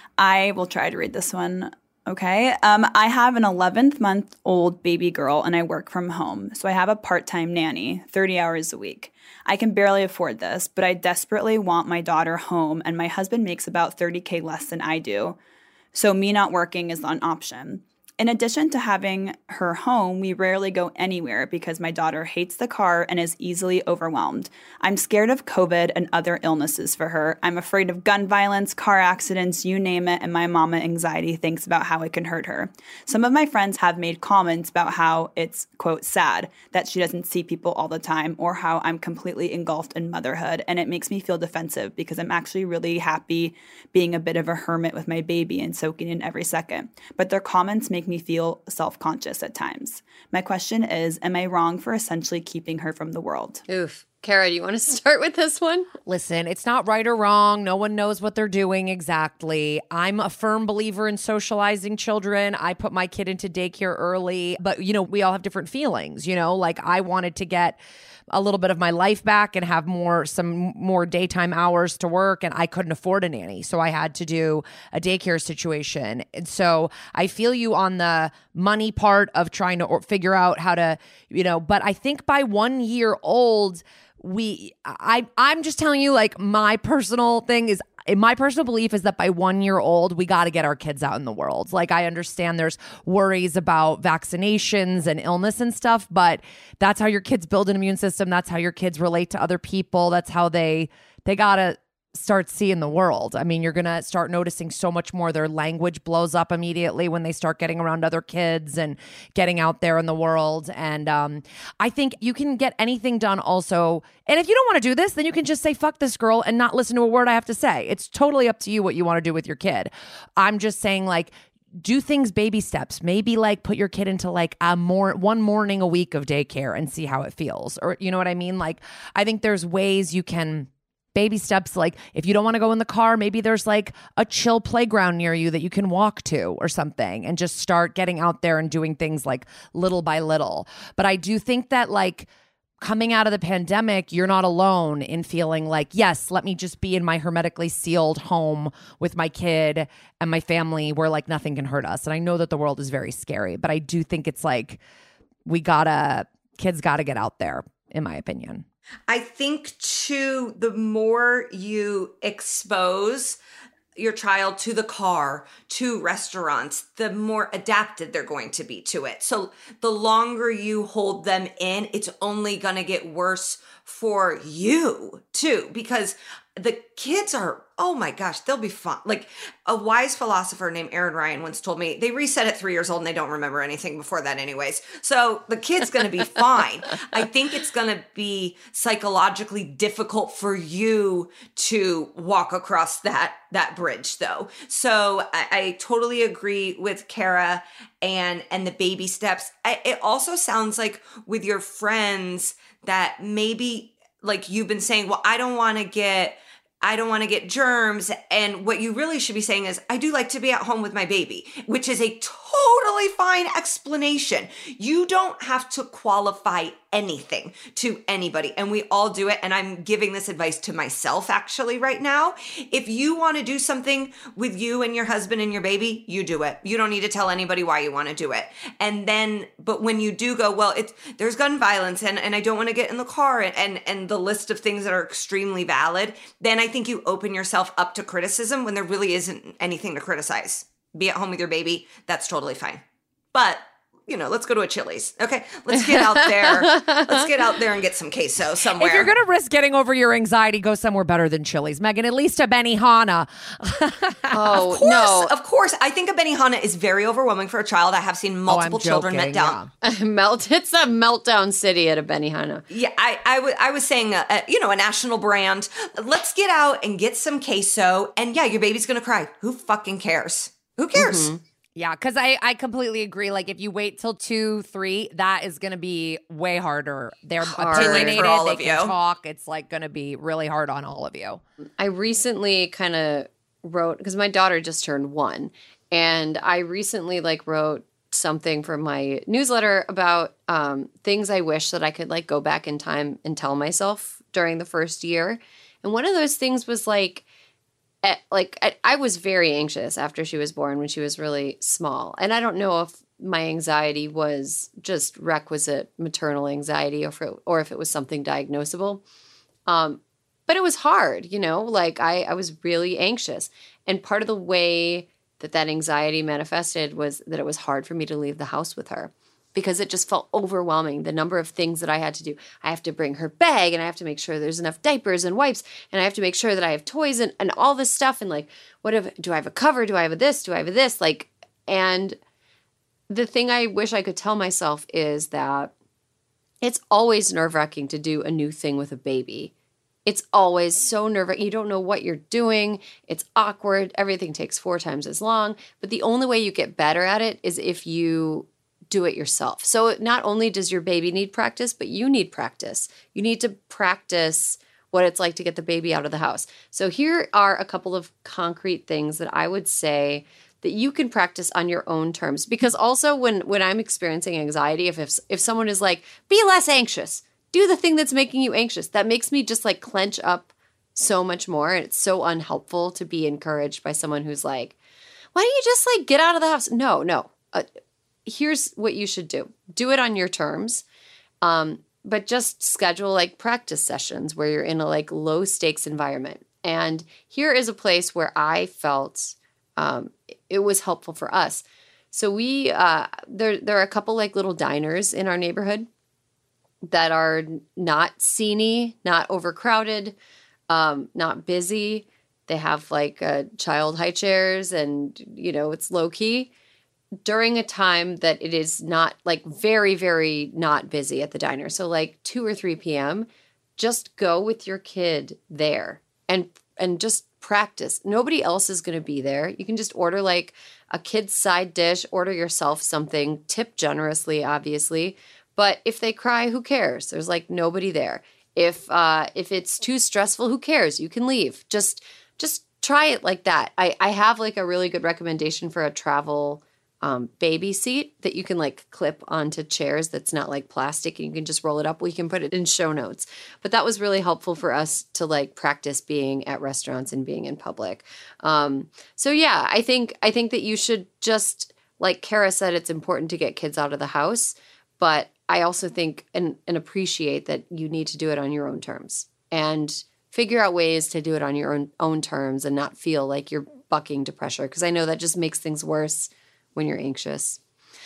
I will try to read this one. Okay. Um, I have an eleven-month-old baby girl, and I work from home. So I have a part-time nanny, thirty hours a week. I can barely afford this, but I desperately want my daughter home, and my husband makes about thirty K less than I do. So me not working is not an option. In addition to having her home, we rarely go anywhere because my daughter hates the car and is easily overwhelmed. I'm scared of COVID and other illnesses for her. I'm afraid of gun violence, car accidents, you name it, and my mama anxiety thinks about how it can hurt her. Some of my friends have made comments about how it's, quote, sad that she doesn't see people all the time, or how I'm completely engulfed in motherhood, and it makes me feel defensive because I'm actually really happy being a bit of a hermit with my baby and soaking in every second. But their comments make me feel self-conscious at times. My question is, am I wrong for essentially keeping her from the world? Oof. Kara, do you want to start with this one? Listen, it's not right or wrong. No one knows what they're doing exactly. I'm a firm believer in socializing children. I put my kid into daycare early, but you know, we all have different feelings, you know, like I wanted to get a little bit of my life back and have more, some more daytime hours to work, and I couldn't afford a nanny. So I had to do a daycare situation. And so I feel you on the money part of trying to or figure out how to, you know, but I think by one year old, we, I, I'm just telling you, like, my personal thing is, my personal belief is that by one year old, we got to get our kids out in the world. Like, I understand there's worries about vaccinations and illness and stuff, but that's how your kids build an immune system. That's how your kids relate to other people. That's how they, they got to start seeing the world. I mean, you're going to start noticing so much more. Their language blows up immediately when they start getting around other kids and getting out there in the world. And um, I think you can get anything done also. And if you don't want to do this, then you can just say, fuck this girl and not listen to a word I have to say. It's totally up to you what you want to do with your kid. I'm just saying, like, do things baby steps. Maybe like put your kid into like a more one morning a week of daycare and see how it feels. Or, you know what I mean? Like, I think there's ways you can baby steps. Like, if you don't want to go in the car, maybe there's like a chill playground near you that you can walk to or something, and just start getting out there and doing things like little by little. But I do think that, like, coming out of the pandemic, you're not alone in feeling like, yes, let me just be in my hermetically sealed home with my kid and my family where like nothing can hurt us. And I know that the world is very scary, but I do think it's like, we gotta, kids gotta get out there, in my opinion. I think, too, the more you expose your child to the car, to restaurants, the more adapted they're going to be to it. So the longer you hold them in, it's only going to get worse for you, too, because the kids are, oh my gosh, they'll be fun. Like, a wise philosopher named Aaron Ryan once told me, they reset at three years old and they don't remember anything before that anyways. So the kid's going to be fine. I think it's going to be psychologically difficult for you to walk across that, that bridge though. So I, I totally agree with Kara and, and the baby steps. I, it also sounds like with your friends that maybe, like you've been saying, well, I don't want to get, I don't want to get germs. And what you really should be saying is, I do like to be at home with my baby, which is a totally fine explanation. You don't have to qualify anything to anybody. And we all do it. And I'm giving this advice to myself actually right now. If you want to do something with you and your husband and your baby, you do it. You don't need to tell anybody why you want to do it. And then, but when you do go, well, it's, there's gun violence and, and I don't want to get in the car and, and, and the list of things that are extremely valid, then I think you open yourself up to criticism when there really isn't anything to criticize. Be at home with your baby. That's totally fine. But you know, let's go to a Chili's. Okay, let's get out there. Let's get out there and get some queso somewhere. If you're going to risk getting over your anxiety, go somewhere better than Chili's. Megan, at least a Benihana. Oh, of course, no. Of course. I think a Benihana is very overwhelming for a child. I have seen multiple oh, children joking, melt down. Yeah. Melt. It's a meltdown city at a Benihana. Yeah, I, I, w- I was saying, uh, uh, you know, a national brand. Let's get out and get some queso. And yeah, your baby's going to cry. Who fucking cares? Who cares? Mm-hmm. Yeah, because I, I completely agree. Like, if you wait till two, three, that is going to be way harder. They're Hard. opinionated, For all they of can you. talk. It's, like, going to be really hard on all of you. I recently kind of wrote, because my daughter just turned one, and I recently, like, wrote something for my newsletter about um, things I wish that I could, like, go back in time and tell myself during the first year. And one of those things was, like, At, like I, I was very anxious after she was born when she was really small. And I don't know if my anxiety was just requisite maternal anxiety or if it, or if it was something diagnosable. Um, but it was hard, you know, like I, I was really anxious. And part of the way that that anxiety manifested was that it was hard for me to leave the house with her, because it just felt overwhelming, the number of things that I had to do. I have to bring her bag, and I have to make sure there's enough diapers and wipes, and I have to make sure that I have toys and, and all this stuff. And like, what if, do I have a cover? Do I have a this? Do I have a this? Like, and the thing I wish I could tell myself is that it's always nerve-wracking to do a new thing with a baby. It's always so nerve-wracking. You don't know what you're doing. It's awkward. Everything takes four times as long. But the only way you get better at it is if you do it yourself. So not only does your baby need practice, but you need practice. You need to practice what it's like to get the baby out of the house. So here are a couple of concrete things that I would say that you can practice on your own terms. Because also when when I'm experiencing anxiety, if if, if someone is like, be less anxious, do the thing that's making you anxious, that makes me just like clench up so much more. And it's so unhelpful to be encouraged by someone who's like, why don't you just like get out of the house? No, no. Uh, Here's what you should do. Do it on your terms, um, but just schedule like practice sessions where you're in a like low stakes environment. And here is a place where I felt um, it was helpful for us. So we, uh, there, there are a couple like little diners in our neighborhood that are not sceney, not overcrowded, um, not busy. They have like uh, child high chairs and, you know, it's low key. During a time that it is not like very, very not busy at the diner. So like two or three p.m., just go with your kid there and and just practice. Nobody else is going to be there. You can just order like a kid's side dish, order yourself something, tip generously, obviously. But if they cry, who cares? There's like nobody there. If uh, if it's too stressful, who cares? You can leave. Just just try it like that. I, I have like a really good recommendation for a travel Um, baby seat that you can like clip onto chairs that's not like plastic and you can just roll it up. We can put it in show notes. But that was really helpful for us to like practice being at restaurants and being in public. Um, so yeah, I think I think that you should just, like Kara said, it's important to get kids out of the house. But I also think and, and appreciate that you need to do it on your own terms and figure out ways to do it on your own, own terms and not feel like you're bucking to pressure, because I know that just makes things worse when you're anxious.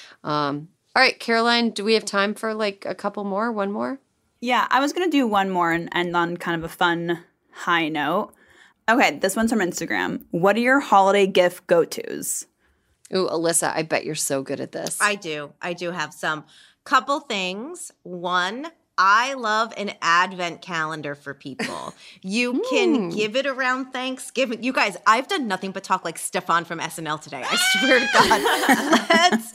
Um, all right, Caroline, do we have time for like a couple more? One more? Yeah, I was going to do one more and end on kind of a fun high note. Okay, this one's from Instagram. What are your holiday gift go-tos? Ooh, Alyssa, I bet you're so good at this. I do. I do have some. Couple things. One, I love an advent calendar for people. You can give it around Thanksgiving. You guys, I've done nothing but talk like Stefan from S N L today. I swear to God. Let's.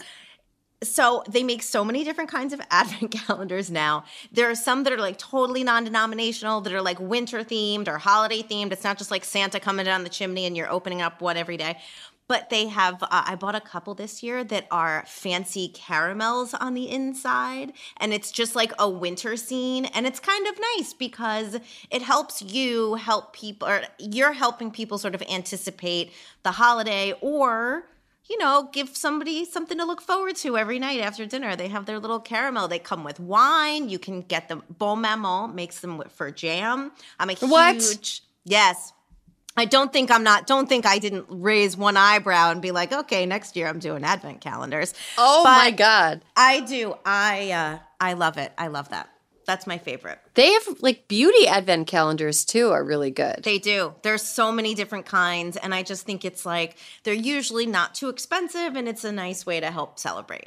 So they make so many different kinds of advent calendars now. There are some that are like totally non-denominational, that are like winter themed or holiday themed. It's not just like Santa coming down the chimney and you're opening up one every day. But they have, uh, I bought a couple this year that are fancy caramels on the inside. And it's just like a winter scene. And it's kind of nice because it helps you help people, or you're helping people sort of anticipate the holiday, or, you know, give somebody something to look forward to every night after dinner. They have their little caramel. They come with wine. You can get them. Bon Maman makes them for jam. I'm a What? huge, yes. I don't think I'm not, don't think I didn't raise one eyebrow and be like, okay, next year I'm doing advent calendars. Oh But my God. I do. I, uh, I love it. I love that. That's my favorite. They have like beauty advent calendars too are really good. They do. There's so many different kinds. And I just think it's like, they're usually not too expensive and it's a nice way to help celebrate.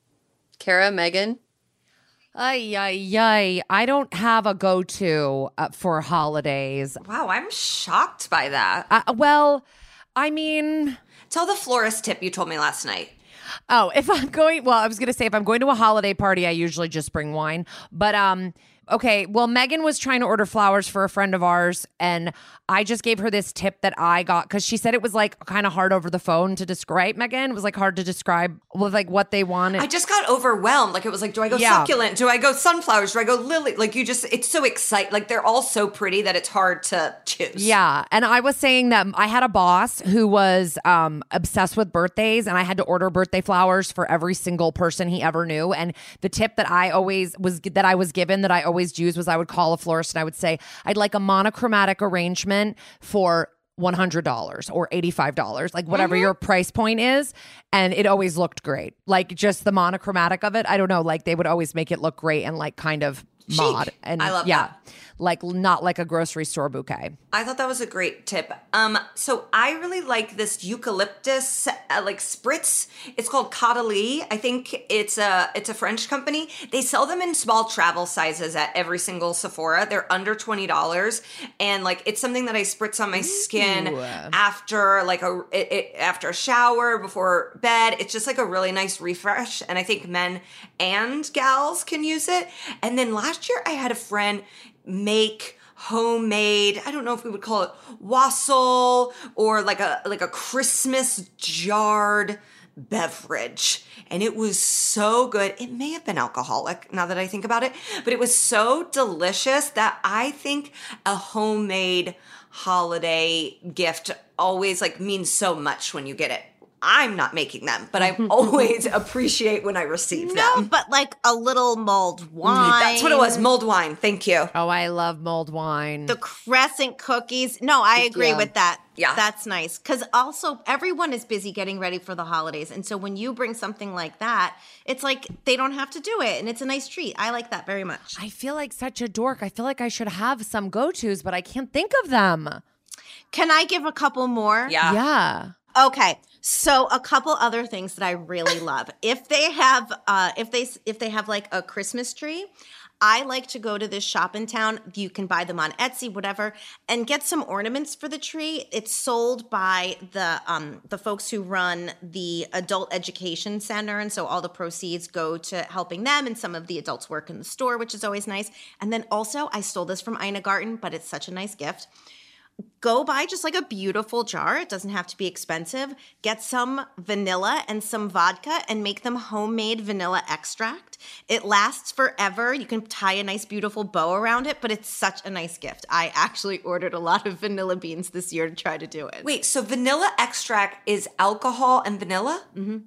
Kara, Megan? Ay, ay, ay. I don't have a go-to uh, for holidays. Wow, I'm shocked by that. Uh, well, I mean... Tell the florist tip you told me last night. Oh, if I'm going, well, I was going to say if I'm going to a holiday party, I usually just bring wine. But, um, okay, well, Megan was trying to order flowers for a friend of ours, and I just gave her this tip that I got because she said it was like kind of hard over the phone to describe, Megan. It was like hard to describe with like what they wanted. I just got overwhelmed. Like it was like, do I go Yeah. succulent? Do I go sunflowers? Do I go lily? Like you just, it's so exciting. Like they're all so pretty that it's hard to choose. Yeah. And I was saying that I had a boss who was um, obsessed with birthdays, and I had to order birthday flowers for every single person he ever knew. And the tip that I always was, that I was given, that I always use was I would call a florist and I would say, I'd like a monochromatic arrangement for one hundred dollars or eighty-five dollars, like whatever Mm-hmm. your price point is. And it always looked great. Like just the monochromatic of it. I don't know. Like they would always make it look great and like kind of mod. And I love yeah, that. like not like a grocery store bouquet. I thought that was a great tip. Um, so I really like this eucalyptus uh, like spritz. It's called Caudalie. I think it's a it's a French company. They sell them in small travel sizes at every single Sephora. They're under twenty dollars, and like it's something that I spritz on my skin after like a it, it, after a shower, before bed. It's just like a really nice refresh, and I think men and gals can use it. And then last year I had a friend make homemade, I don't know if we would call it wassail or like a like a Christmas jarred beverage, and it was so good. It may have been alcoholic now that I think about it, but it was so delicious that I think a homemade holiday gift always like means so much when you get it. I'm not making them, but I always appreciate when I receive No, them. but like a little mulled wine. That's what it was, mulled wine. Thank you. Oh, I love mulled wine. The crescent cookies. No, I agree Yeah. with that. Yeah. That's nice. Because also, everyone is busy getting ready for the holidays. And so when you bring something like that, it's like they don't have to do it. And it's a nice treat. I like that very much. I feel like such a dork. I feel like I should have some go-tos, but I can't think of them. Can I give a couple more? Yeah. Yeah. Okay, so a couple other things that I really love. If they have, uh, if they if they have like a Christmas tree, I like to go to this shop in town. You can buy them on Etsy, whatever, and get some ornaments for the tree. It's sold by the um, the folks who run the Adult Education Center, and so all the proceeds go to helping them. And some of the adults work in the store, which is always nice. And then also, I stole this from Ina Garten, but it's such a nice gift. Go buy just like a beautiful jar. It doesn't have to be expensive. Get some vanilla and some vodka and make them homemade vanilla extract. It lasts forever. You can tie a nice, beautiful bow around it, but it's such a nice gift. I actually ordered a lot of vanilla beans this year to try to do it. Wait, so vanilla extract is alcohol and vanilla?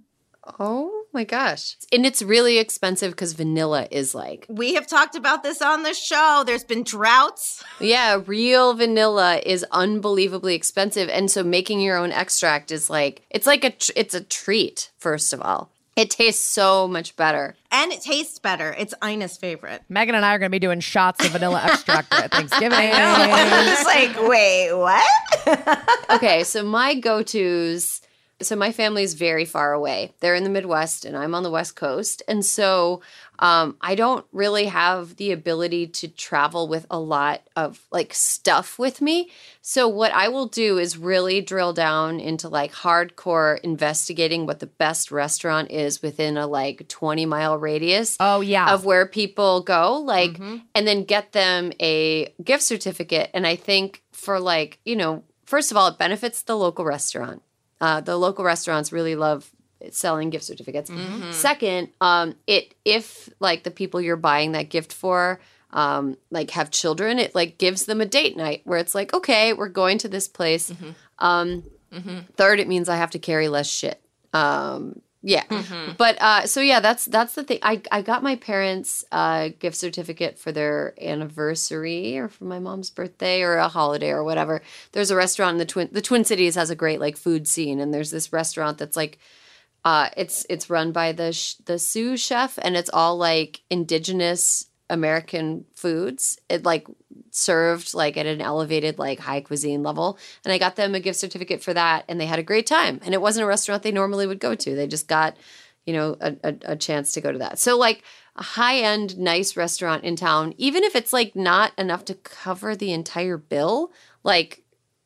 Oh my gosh. And it's really expensive because vanilla is like, We have talked about this on the show. There's been droughts. yeah, real vanilla is unbelievably expensive. And so making your own extract is like, it's like a, tr- it's a treat, first of all. It tastes so much better. And it tastes better. It's Ina's favorite. Megan and I are going to be doing shots of vanilla extract at Thanksgiving. I'm just like, wait, what? Okay, so my go-tos, so my family's very far away. They're in the Midwest and I'm on the West Coast. And so um, I don't really have the ability to travel with a lot of like stuff with me. So what I will do is really drill down into like hardcore investigating what the best restaurant is within a like twenty mile radius. Oh, yeah. Of where people go, like, and then get them a gift certificate. And I think for like, you know, first of all, it benefits the local restaurant. Uh, the local restaurants really love selling gift certificates. Second, um, it if like the people you're buying that gift for um, like have children, it like gives them a date night where it's like, okay, we're going to this place. Um, Third, it means I have to carry less shit. Um, Yeah. Mm-hmm. But uh, so yeah, that's that's the thing. I, I got my parents a uh, gift certificate for their anniversary or for my mom's birthday or a holiday or whatever. There's a restaurant in the Twin the Twin Cities has a great like food scene, and there's this restaurant that's like uh, it's it's run by the sh- the Sioux chef, and it's all like indigenous American foods. It like served like at an elevated like high cuisine level, and I got them a gift certificate for that, and they had a great time. And it wasn't a restaurant they normally would go to. They just got, you know, a, a, a chance to go to that. So like a high end nice restaurant in town, even if it's like not enough to cover the entire bill, like,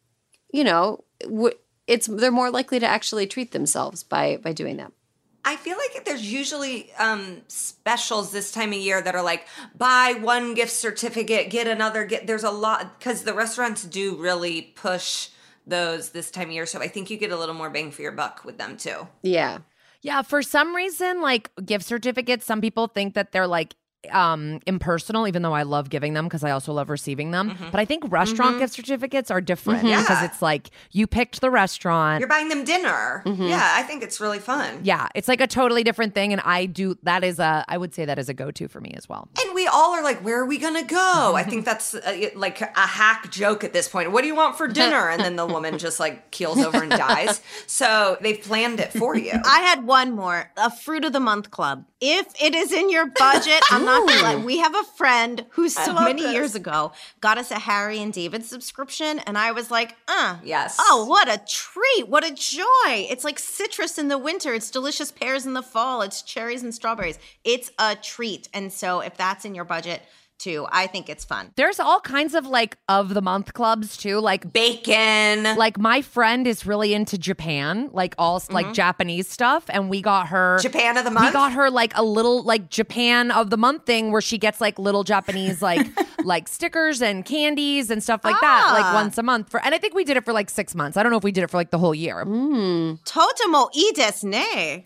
you know, it's they're more likely to actually treat themselves by by doing that. I feel like there's usually um, specials this time of year that are like, buy one gift certificate, get another. Get There's a lot, because the restaurants do really push those this time of year. So I think you get a little more bang for your buck with them too. Yeah. Yeah. For some reason, like gift certificates, some people think that they're like um impersonal, even though I love giving them because I also love receiving them. Mm-hmm. But I think restaurant mm-hmm. gift certificates are different mm-hmm. because yeah. it's like you picked the restaurant. You're buying them dinner. Mm-hmm. Yeah, I think it's really fun. Yeah, it's like a totally different thing. And I do, that is a, I would say that is a go-to for me as well. And we all are like, where are we going to go? I think that's a, like a hack joke at this point. What do you want for dinner? And then the woman just like keels over and dies. So they've planned it for you. I had one more, a fruit of the month club. If it is in your budget, I'm not gonna lie. We have a friend who so many this. years ago got us a Harry and David subscription, and I was like, uh, yes. Oh, what a treat. What a joy. It's like citrus in the winter. It's delicious pears in the fall. It's cherries and strawberries. It's a treat. And so if that's in your budget too, I think it's fun. There's all kinds of like of the month clubs too, like bacon. Like my friend is really into Japan, like all mm-hmm. like Japanese stuff, and we got her Japan of the month. We got her like a little like Japan of the month thing where she gets like little Japanese like like stickers and candies and stuff like ah. that, like once a month for. And I think we did it for like six months. I don't know if we did it for like the whole year. Mm. Totomo i desu ne.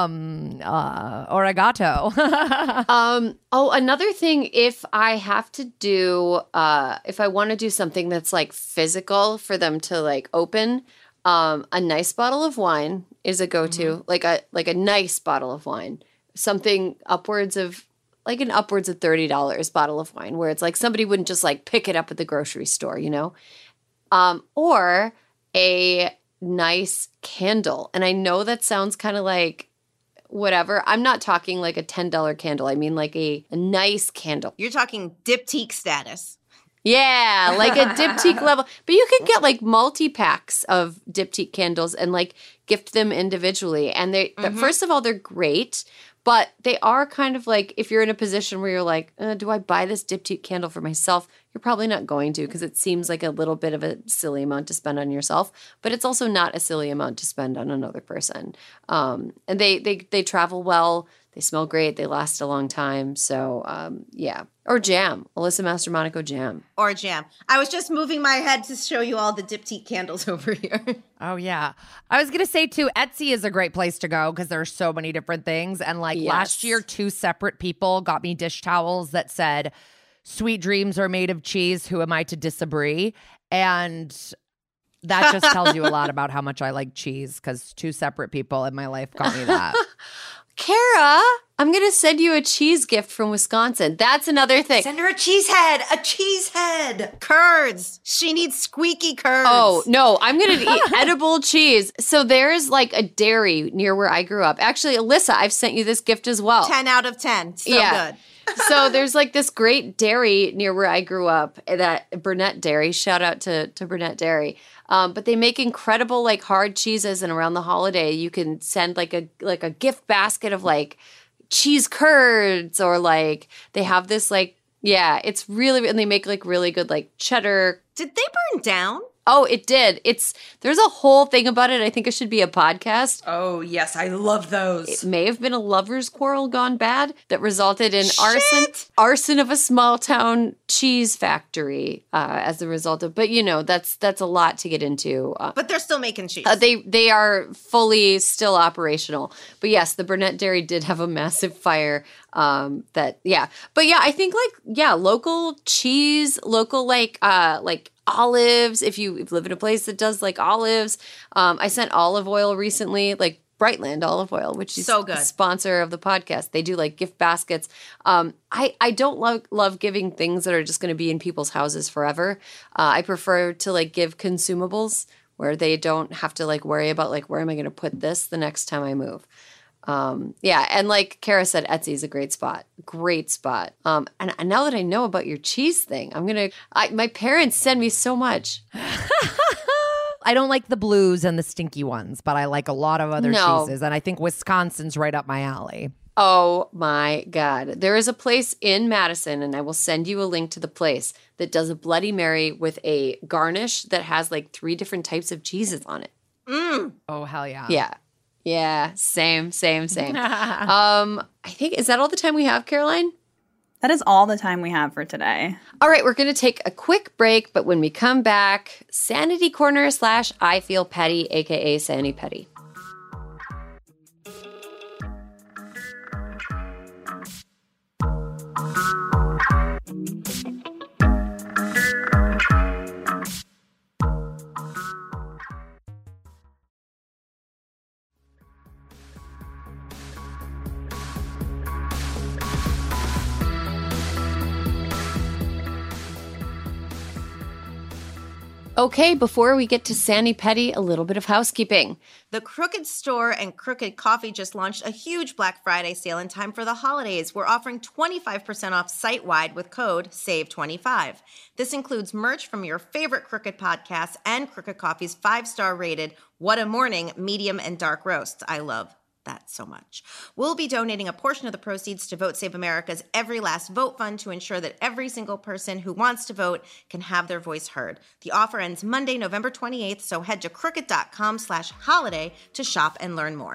Um, uh, arigato. um. Oh, another thing, if I have to do, uh, if I want to do something that's like physical for them to like open, um, a nice bottle of wine is a go-to, mm-hmm. like a like a nice bottle of wine, something upwards of like an upwards of thirty dollars bottle of wine, where it's like somebody wouldn't just like pick it up at the grocery store, you know, um, or a nice candle. And I know that sounds kind of like whatever. I'm not talking like a ten dollar candle. I mean like a, a nice candle. You're talking diptyque status. Yeah, like a diptyque level. But you can get like multi-packs of diptyque candles and like gift them individually. And they, mm-hmm. first of all, they're great. But they are kind of like, if you're in a position where you're like, uh, do I buy this diptyque candle for myself? You're probably not going to, because it seems like a little bit of a silly amount to spend on yourself. But it's also not a silly amount to spend on another person. Um, and they, they they travel well. They smell great. They last a long time. So, um, yeah. Or jam. Alyssa Mastromonaco jam. Or jam. I was just moving my head to show you all the diptyque candles over here. Oh, yeah. I was going to say, too, Etsy is a great place to go because there's so many different things. And, like, yes. last year, two separate people got me dish towels that said, sweet dreams are made of cheese. Who am I to disagree? And that just tells you a lot about how much I like cheese, because two separate people in my life got me that. Kara, I'm going to send you a cheese gift from Wisconsin. That's another thing. Send her a cheese head, a cheese head. Curds. She needs squeaky curds. Oh, no, I'm going to eat edible cheese. So there's like a dairy near where I grew up. Actually, Alyssa, I've sent you this gift as well. ten out of ten. So yeah. good. So there's like this great dairy near where I grew up, that Burnett Dairy. Shout out to, to Burnett Dairy. Um, but they make incredible like hard cheeses, and around the holiday you can send like a like a gift basket of like cheese curds, or like they have this like yeah, it's really, and they make like really good like cheddar. Did they burn down? Oh, it did. It's there's a whole thing about it. I think it should be a podcast. Oh, yes. I love those. It may have been a lover's quarrel gone bad that resulted in Shit. arson arson of a small town cheese factory uh, as a result of. But, you know, that's that's a lot to get into. Uh, but they're still making cheese. Uh, they they are fully still operational. But, yes, the Burnett Dairy did have a massive fire. Um, that, yeah. But, yeah, I think, like, yeah, local cheese, local, like, uh, like, olives, if you live in a place that does like olives. Um, I sent olive oil recently, like Brightland olive oil, which is So good. a sponsor of the podcast. They do like gift baskets. Um, I, I don't love, love giving things that are just going to be in people's houses forever. Uh, I prefer to like give consumables where they don't have to like worry about like, where am I going to put this the next time I move? Um, yeah. And like Kara said, Etsy is a great spot. Great spot. Um, and, and now that I know about your cheese thing, I'm going to, my parents send me so much. I don't like the blues and the stinky ones, but I like a lot of other No. cheeses. And I think Wisconsin's right up my alley. Oh my God. There is a place in Madison, and I will send you a link to the place that does a Bloody Mary with a garnish that has like three different types of cheeses on it. Mm. Oh, hell yeah. Yeah. Yeah. Same, same, same. um, I think, is that all the time we have, Caroline? That is all the time we have for today. All right, we're going to take a quick break, but when we come back, Sanity Corner slash I Feel Petty, a k a. Sandy Petty. Okay, before we get to Sandy Petty, a little bit of housekeeping. The Crooked Store and Crooked Coffee just launched a huge Black Friday sale in time for the holidays. We're offering twenty-five percent off site-wide with code save twenty-five. This includes merch from your favorite Crooked podcasts and Crooked Coffee's five-star rated What a Morning medium and dark roasts. I love that so much. We'll be donating a portion of the proceeds to Vote Save America's Every Last Vote Fund to ensure that every single person who wants to vote can have their voice heard. The offer ends Monday, November twenty-eighth, so head to crooked.com slash holiday to shop and learn more.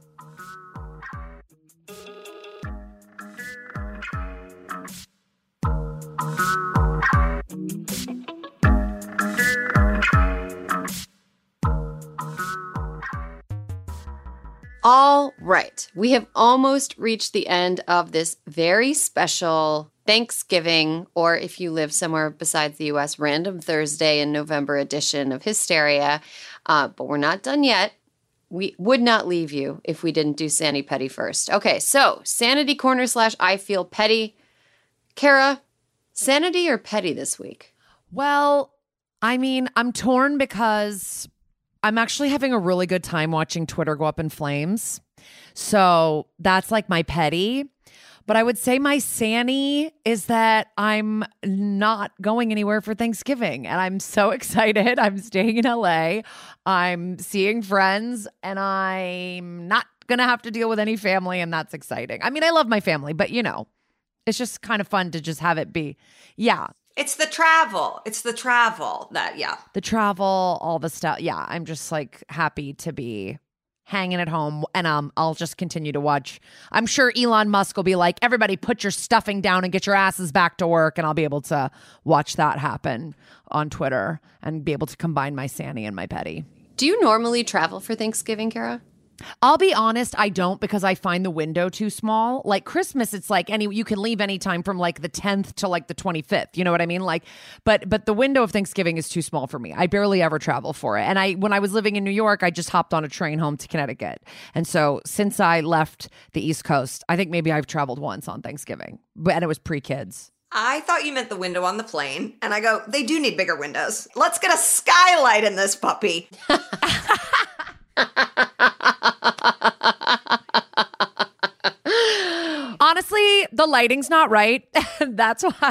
All right, we have almost reached the end of this very special Thanksgiving, or if you live somewhere besides the U S, Random Thursday in November edition of Hysteria. Uh, but we're not done yet. We would not leave you if we didn't do Sandy Petty first. Okay, so Sanity Corner slash I Feel Petty. Kara, sanity or petty this week? Well, I mean, I'm torn because I'm actually having a really good time watching Twitter go up in flames. So that's like my petty. But I would say my sanny is that I'm not going anywhere for Thanksgiving. And I'm so excited. I'm staying in L A. I'm seeing friends. And I'm not going to have to deal with any family. And that's exciting. I mean, I love my family. But, you know, it's just kind of fun to just have it be. Yeah. It's the travel. It's the travel that, yeah. The travel, all the stuff. Yeah, I'm just like happy to be hanging at home, and um, I'll just continue to watch. I'm sure Elon Musk will be like, everybody put your stuffing down and get your asses back to work, and I'll be able to watch that happen on Twitter and be able to combine my sanity and my petty. Do you normally travel for Thanksgiving, Kara? I'll be honest, I don't, because I find the window too small. Like Christmas, it's like any you can leave anytime from like the tenth to like the twenty-fifth. You know what I mean? Like, but but the window of Thanksgiving is too small for me. I barely ever travel for it. And I when I was living in New York, I just hopped on a train home to Connecticut. And so since I left the East Coast, I think maybe I've traveled once on Thanksgiving, but and it was pre-kids. I thought you meant the window on the plane. And I go, they do need bigger windows. Let's get a skylight in this puppy. Honestly, the lighting's not right. That's why.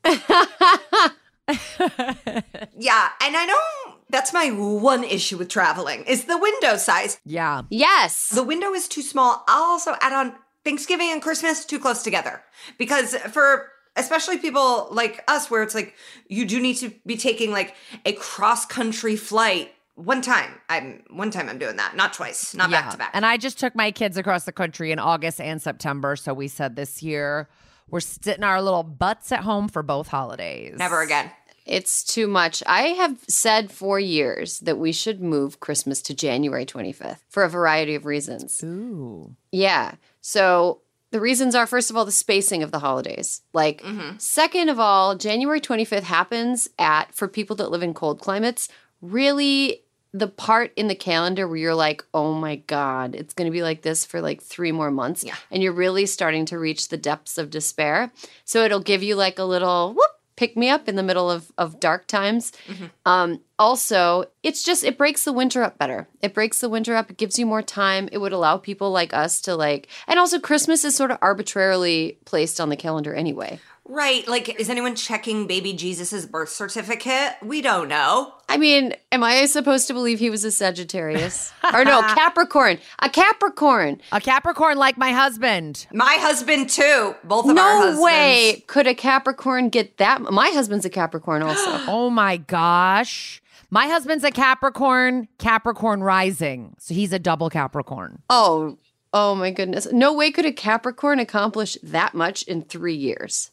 Yeah, and I know that's my one issue with traveling is the window size. Yeah. Yes. The window is too small. I'll also add on Thanksgiving and Christmas too close together. Because for especially people like us where it's like you do need to be taking like a cross-country flight. One time, I'm one time I'm doing that, not twice, not Yeah. back to back. And I just took my kids across the country in August and September. So we said this year we're sitting our little butts at home for both holidays. Never again. It's too much. I have said for years that we should move Christmas to January twenty-fifth for a variety of reasons. Ooh. Yeah. So the reasons are, first of all, the spacing of the holidays. Like, Mm-hmm. second of all, January twenty-fifth happens at, for people that live in cold climates, really the part in the calendar where you're like, oh my God, it's going to be like this for like three more months. Yeah. And you're really starting to reach the depths of despair. So it'll give you like a little whoop, pick me up in the middle of, of dark times. Mm-hmm. Um, also, it's just, it breaks the winter up better. It breaks the winter up. It gives you more time. It would allow people like us to like, and also Christmas is sort of arbitrarily placed on the calendar anyway. Right. Like, is anyone checking baby Jesus's birth certificate? We don't know. I mean, am I supposed to believe he was a Sagittarius? Or no, Capricorn. A Capricorn. A Capricorn like my husband. My husband, too. Both of our No husbands. way could a Capricorn get that. My husband's a Capricorn also. Oh my gosh. My husband's a Capricorn, Capricorn rising. So he's a double Capricorn. Oh, oh my goodness. No way could a Capricorn accomplish that much in three years.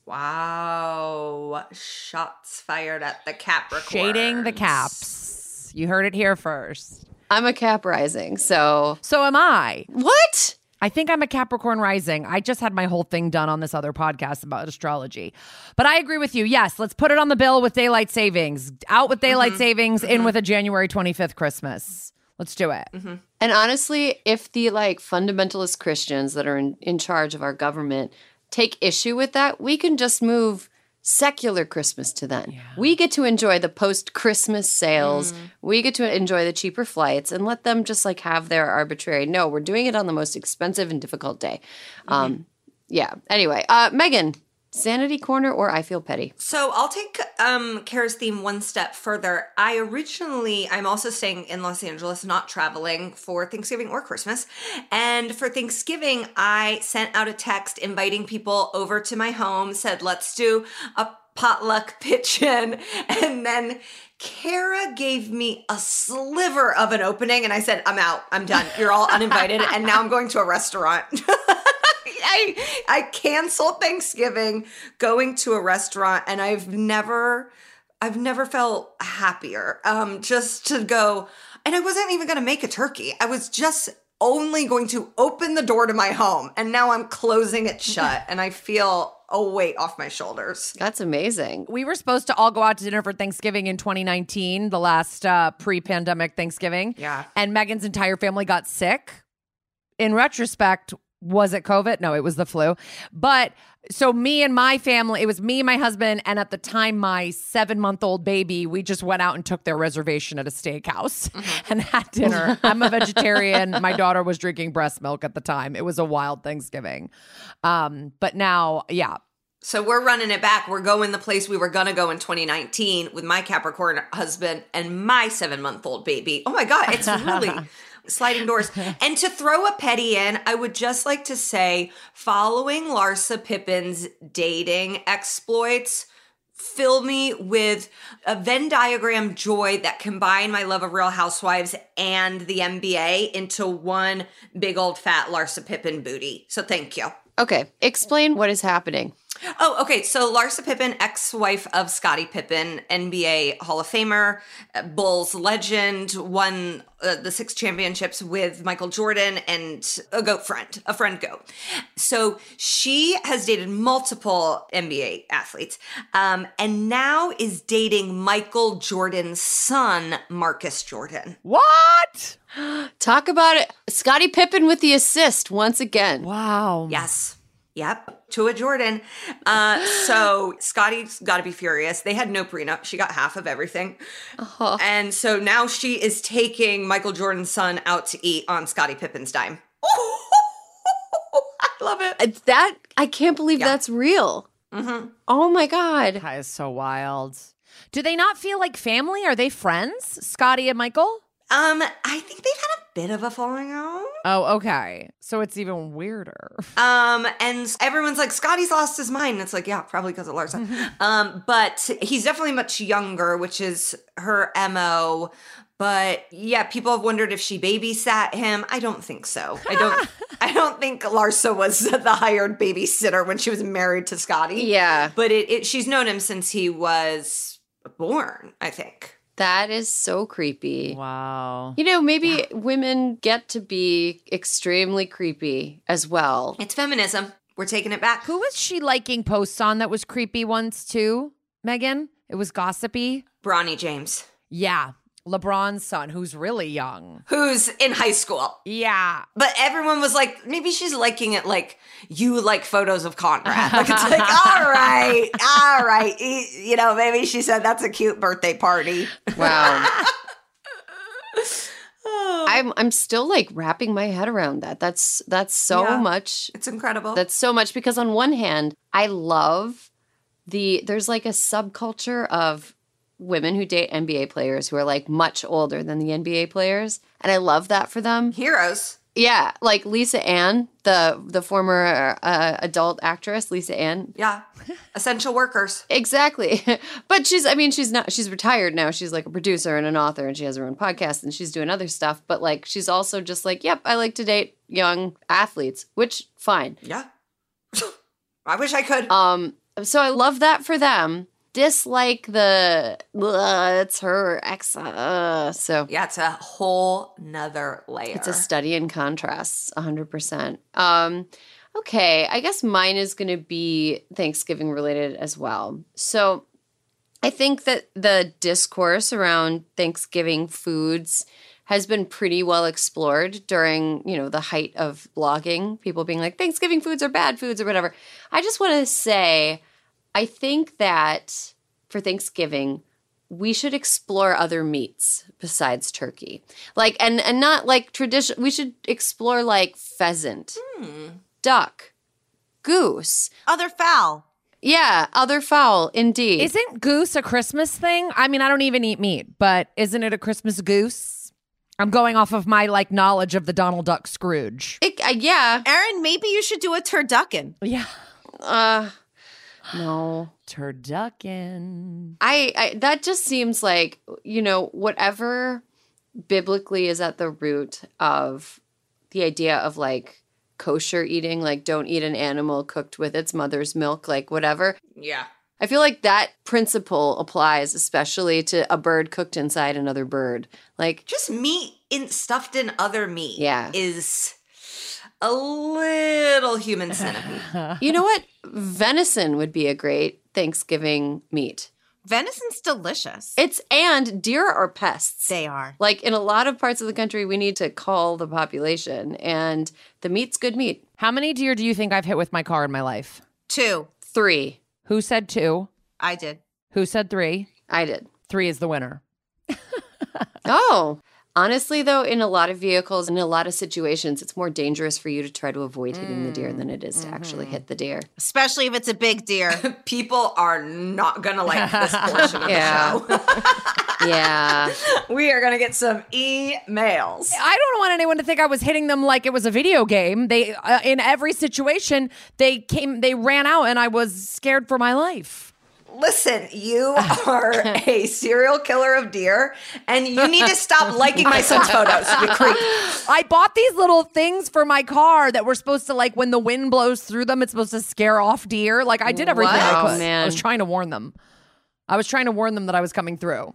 Wow. Shots fired at the Capricorn. Shading the caps. You heard it here first. I'm a Cap rising, so. So am I. What? I think I'm a Capricorn rising. I just had my whole thing done on this other podcast about astrology. But I agree with you. Yes, let's put it on the bill with daylight savings. Out with daylight mm-hmm. savings, mm-hmm. in with a January twenty-fifth Christmas. Let's do it. Mm-hmm. And honestly, if the like fundamentalist Christians that are in, in charge of our government take issue with that, we can just move secular Christmas to then. Yeah. We get to enjoy the post-Christmas sales. Mm. We get to enjoy the cheaper flights and let them just like have their arbitrary, no, we're doing it on the most expensive and difficult day. Mm-hmm. Um, yeah. Anyway, uh, Megan, Sanity Corner or I Feel Petty? So I'll take um, Kara's theme one step further. I originally, I'm also staying in Los Angeles, not traveling for Thanksgiving or Christmas. And for Thanksgiving, I sent out a text inviting people over to my home, said, let's do a potluck pitch-in. And then Kara gave me a sliver of an opening and I said, I'm out. I'm done. You're all uninvited. And now I'm going to a restaurant. I I canceled Thanksgiving going to a restaurant and I've never I've never felt happier. Um just to go, and I wasn't even going to make a turkey. I was just only going to open the door to my home and now I'm closing it shut and I feel a weight off my shoulders. That's amazing. We were supposed to all go out to dinner for Thanksgiving in twenty nineteen, the last uh, pre-pandemic Thanksgiving. Yeah. And Megan's entire family got sick. In retrospect, was it COVID? No, it was the flu. But so me and my family, it was me, my husband, and at the time, my seven-month-old baby, we just went out and took their reservation at a steakhouse mm-hmm. and had dinner. I'm a vegetarian. My daughter was drinking breast milk at the time. It was a wild Thanksgiving. Um, but now, yeah. So we're running it back. We're going the place we were going to go in twenty nineteen with my Capricorn husband and my seven-month-old baby. Oh my God, it's really... sliding doors. And to throw a petty in, I would just like to say, following Larsa Pippen's dating exploits fill me with a Venn diagram joy that combine my love of Real Housewives and the N B A into one big old fat Larsa Pippen booty. So thank you. Okay, explain what is happening. Oh, okay. So Larsa Pippen, ex-wife of Scottie Pippen, N B A Hall of Famer, Bulls legend, won uh, the six championships with Michael Jordan and a GOAT friend, a friend GOAT. So she has dated multiple N B A athletes um, and now is dating Michael Jordan's son, Marcus Jordan. What? Talk about it. Scottie Pippen with the assist once again. Wow. Yes. Yep, to a Jordan. Uh, so Scottie's got to be furious. They had no prenup. She got half of everything. Uh-huh. And so now she is taking Michael Jordan's son out to eat on Scottie Pippen's dime. I love it. That, I can't believe yeah. that's real. Mm-hmm. Oh my God. That is so wild. Do they not feel like family? Are they friends, Scottie and Michael? Um, I think they've had a bit of a falling out. Oh, okay. So it's even weirder. Um, and everyone's like, Scottie's lost his mind. And it's like, yeah, probably because of Larsa. Mm-hmm. Um, but he's definitely much younger, which is her M O. But yeah, people have wondered if she babysat him. I don't think so. I don't I don't think Larsa was the hired babysitter when she was married to Scottie. Yeah. But it, it she's known him since he was born, I think. That is so creepy. Wow. You know, maybe yeah. women get to be extremely creepy as well. It's feminism. We're taking it back. Who was she liking posts on that was creepy once too, Megan? It was gossipy. Bronny James. Yeah. LeBron's son, who's really young. Who's in high school. Yeah. But everyone was like, maybe she's liking it like you like photos of Conrad. Like, it's like, all right, all right. You know, maybe she said that's a cute birthday party. Wow. I'm I'm still like wrapping my head around that. That's that's so Yeah. much. It's incredible. That's so much because on one hand, I love the there's like a subculture of women who date N B A players who are like much older than the N B A players, and I love that for them. Heroes. Yeah, like Lisa Ann, the the former uh, adult actress, Lisa Ann. Yeah. Essential workers. Exactly. But she's, I mean, she's not, she's retired now. She's like a producer and an author, and she has her own podcast and she's doing other stuff. But like, she's also just like, yep, I like to date young athletes, which fine. Yeah. I wish I could. Um, so I love that for them. Dislike the, uh, it's her ex. Uh, so Yeah, it's a whole nother layer. it's a study in contrasts, one hundred percent. Um, okay, I guess mine is going to be Thanksgiving related as well. So I think that the discourse around Thanksgiving foods has been pretty well explored during, you know, the height of blogging. People being like, Thanksgiving foods are bad foods or whatever. I just want to say, I think that for Thanksgiving, we should explore other meats besides turkey. Like, and, and not like tradition. We should explore like pheasant, duck, goose. Other fowl. Yeah, other fowl, indeed. Isn't goose a Christmas thing? I mean, I don't even eat meat, but isn't it a Christmas goose? I'm going off of my like knowledge of the Donald Duck Scrooge. It, uh, yeah. Aaron, maybe you should do a turducken. Yeah. Uh, no. Turducken. I, I that just seems like, you know, whatever biblically is at the root of the idea of like kosher eating, like don't eat an animal cooked with its mother's milk, like whatever. Yeah. I feel like that principle applies especially to a bird cooked inside another bird. Like, Just meat in, stuffed in other meat Yeah. is a little human centipede. you know what? Venison would be a great Thanksgiving meat. Venison's delicious. It's and deer are pests. They are. Like in a lot of parts of the country, we need to cull the population, and the meat's good meat. How many deer do you think I've hit with my car in my life? Two. Three. Who said two? I did. Who said three? I did. Three is the winner. Oh. Honestly, though, in a lot of vehicles, in a lot of situations, it's more dangerous for you to try to avoid hitting the deer than it is to actually hit the deer. Especially if it's a big deer. People are not going to like this portion of Yeah. the show. Yeah. We are going to get some emails. I don't want anyone to think I was hitting them like it was a video game. They, uh, in every situation, they came, they ran out, and I was scared for my life. Listen, you are a serial killer of deer, and you need to stop liking my son's photos, you creep. I bought these little things for my car that were supposed to, like, when the wind blows through them, it's supposed to scare off deer. Like, I did everything What? I Oh, could. man. I was trying to warn them. I was trying to warn them that I was coming through.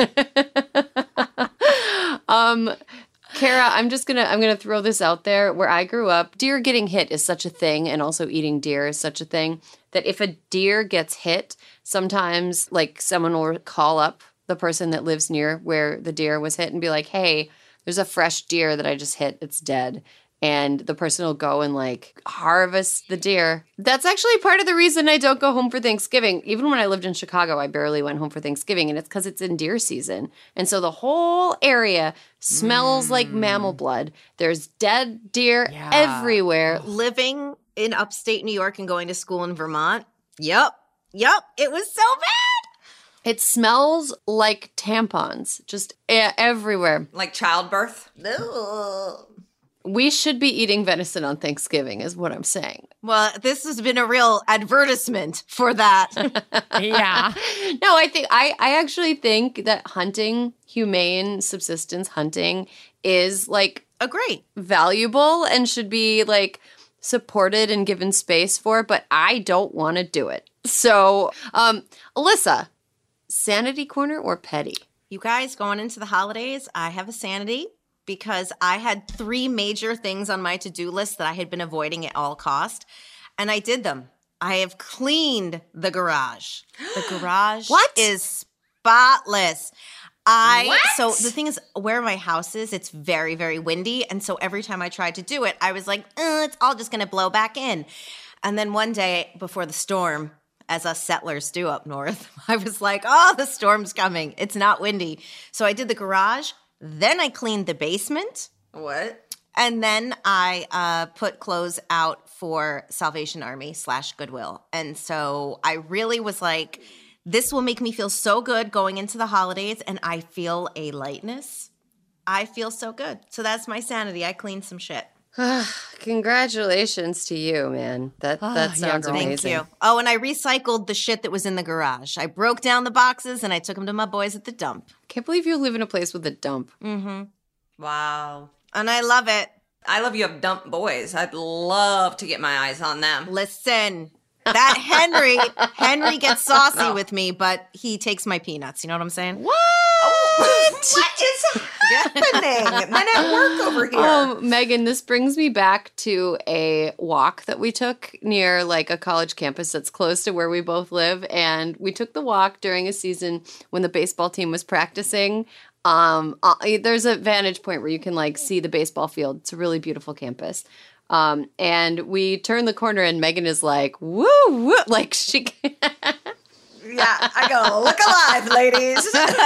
Um, Kara, I'm just gonna I'm gonna throw this out there. Where I grew up, deer getting hit is such a thing, and also eating deer is such a thing that if a deer gets hit, sometimes like someone will call up the person that lives near where the deer was hit and be like, "Hey, there's a fresh deer that I just hit. It's dead." And the person will go and like harvest the deer. That's actually part of the reason I don't go home for Thanksgiving. Even when I lived in Chicago, I barely went home for Thanksgiving, and it's because it's in deer season. And so the whole area smells like mammal blood. There's dead deer Yeah. everywhere. Living in upstate New York and going to school in Vermont. Yep. Yep. It was so bad. It smells like tampons, just e- everywhere. Like childbirth. Ugh. We should be eating venison on Thanksgiving, is what I'm saying. Well, this has been a real advertisement for that. Yeah. No, I think I, I actually think that hunting, humane subsistence hunting, is like Agree. valuable and should be like supported and given space for, but I don't want to do it. So, um, Alyssa, sanity corner or petty? You guys, going into the holidays, I have a sanity because I had three major things on my to-do list that I had been avoiding at all cost, and I did them. I have cleaned the garage. The garage What? is spotless. I What? so the thing is, where my house is, it's very, very windy, and so every time I tried to do it, I was like, uh, it's all just gonna blow back in. And then one day before the storm, as us settlers do up north, I was like, oh, the storm's coming. It's not windy. So I did the garage, then I cleaned the basement, What? and then I uh, put clothes out for Salvation Army slash Goodwill. And so I really was like, this will make me feel so good going into the holidays, and I feel a lightness. I feel so good. So that's my sanity. I cleaned some shit. Congratulations to you, man. That Ah, that yeah, sounds girl. amazing. Thank you. Oh, and I recycled the shit that was in the garage. I broke down the boxes, and I took them to my boys at the dump. Can't believe you live in a place with a dump. Mm-hmm. Wow. And I love it. I love you have dump boys. I'd love to get my eyes on them. Listen, that Henry, Henry gets saucy with me, but he takes my peanuts. You know what I'm saying? What? What is happening? Men at work over here. Oh, Megan, this brings me back to a walk that we took near like a college campus that's close to where we both live. And we took the walk during a season when the baseball team was practicing. Um, uh, there's a vantage point where you can like see the baseball field. It's a really beautiful campus. Um, and we turn the corner and Megan is like, woo, woo, like she Yeah, I go, look alive, ladies.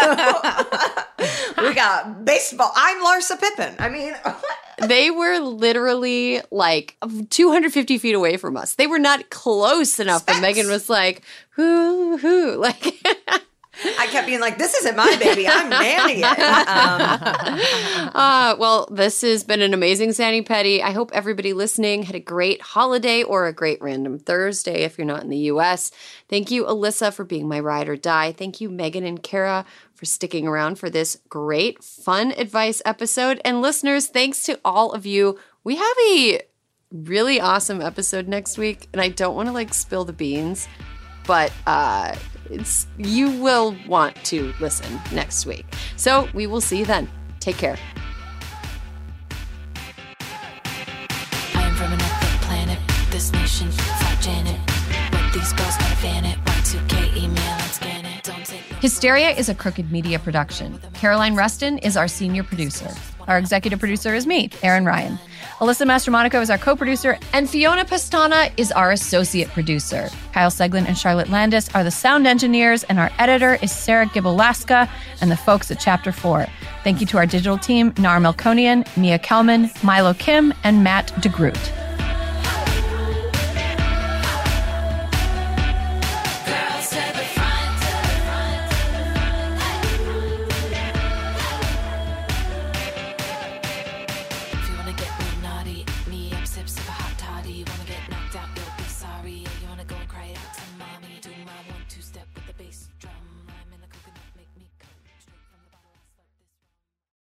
We got baseball. I'm Larsa Pippen. I mean, They were literally like two hundred fifty feet away from us. They were not close enough. Specs. And Megan was like, whoo, whoo. Like, I kept being like, this isn't my baby. I'm nannying it. Um, uh, well, this has been an amazing Sani Petty. I hope everybody listening had a great holiday or a great random Thursday if you're not in the U S. Thank you, Alyssa, for being my ride or die. Thank you, Megan and Kara, for sticking around for this great, fun advice episode. And listeners, thanks to all of you. We have a really awesome episode next week, and I don't want to like spill the beans, but uh, it's you will want to listen next week. So we will see you then. Take care. I am from another planet. This nation fought Janet. But these girls gotta fan it. Y two K email and scan it. Don't take no Hysteria is a Crooked Media production. Caroline Rustin is our senior producer. Our executive producer is me, Erin Ryan. Alyssa Mastromonaco is our co-producer, and Fiona Pastana is our associate producer. Kyle Seglin and Charlotte Landis are the sound engineers, and our editor is Sarah Gibalaska and the folks at Chapter four. Thank you to our digital team, Nar Melkonian, Mia Kelman, Milo Kim, and Matt DeGroot. If you wanna get real naughty, me up sips of a hot toddy. Wanna get knocked out, you'll be sorry. You wanna go and cry out to mommy. Do my one two step.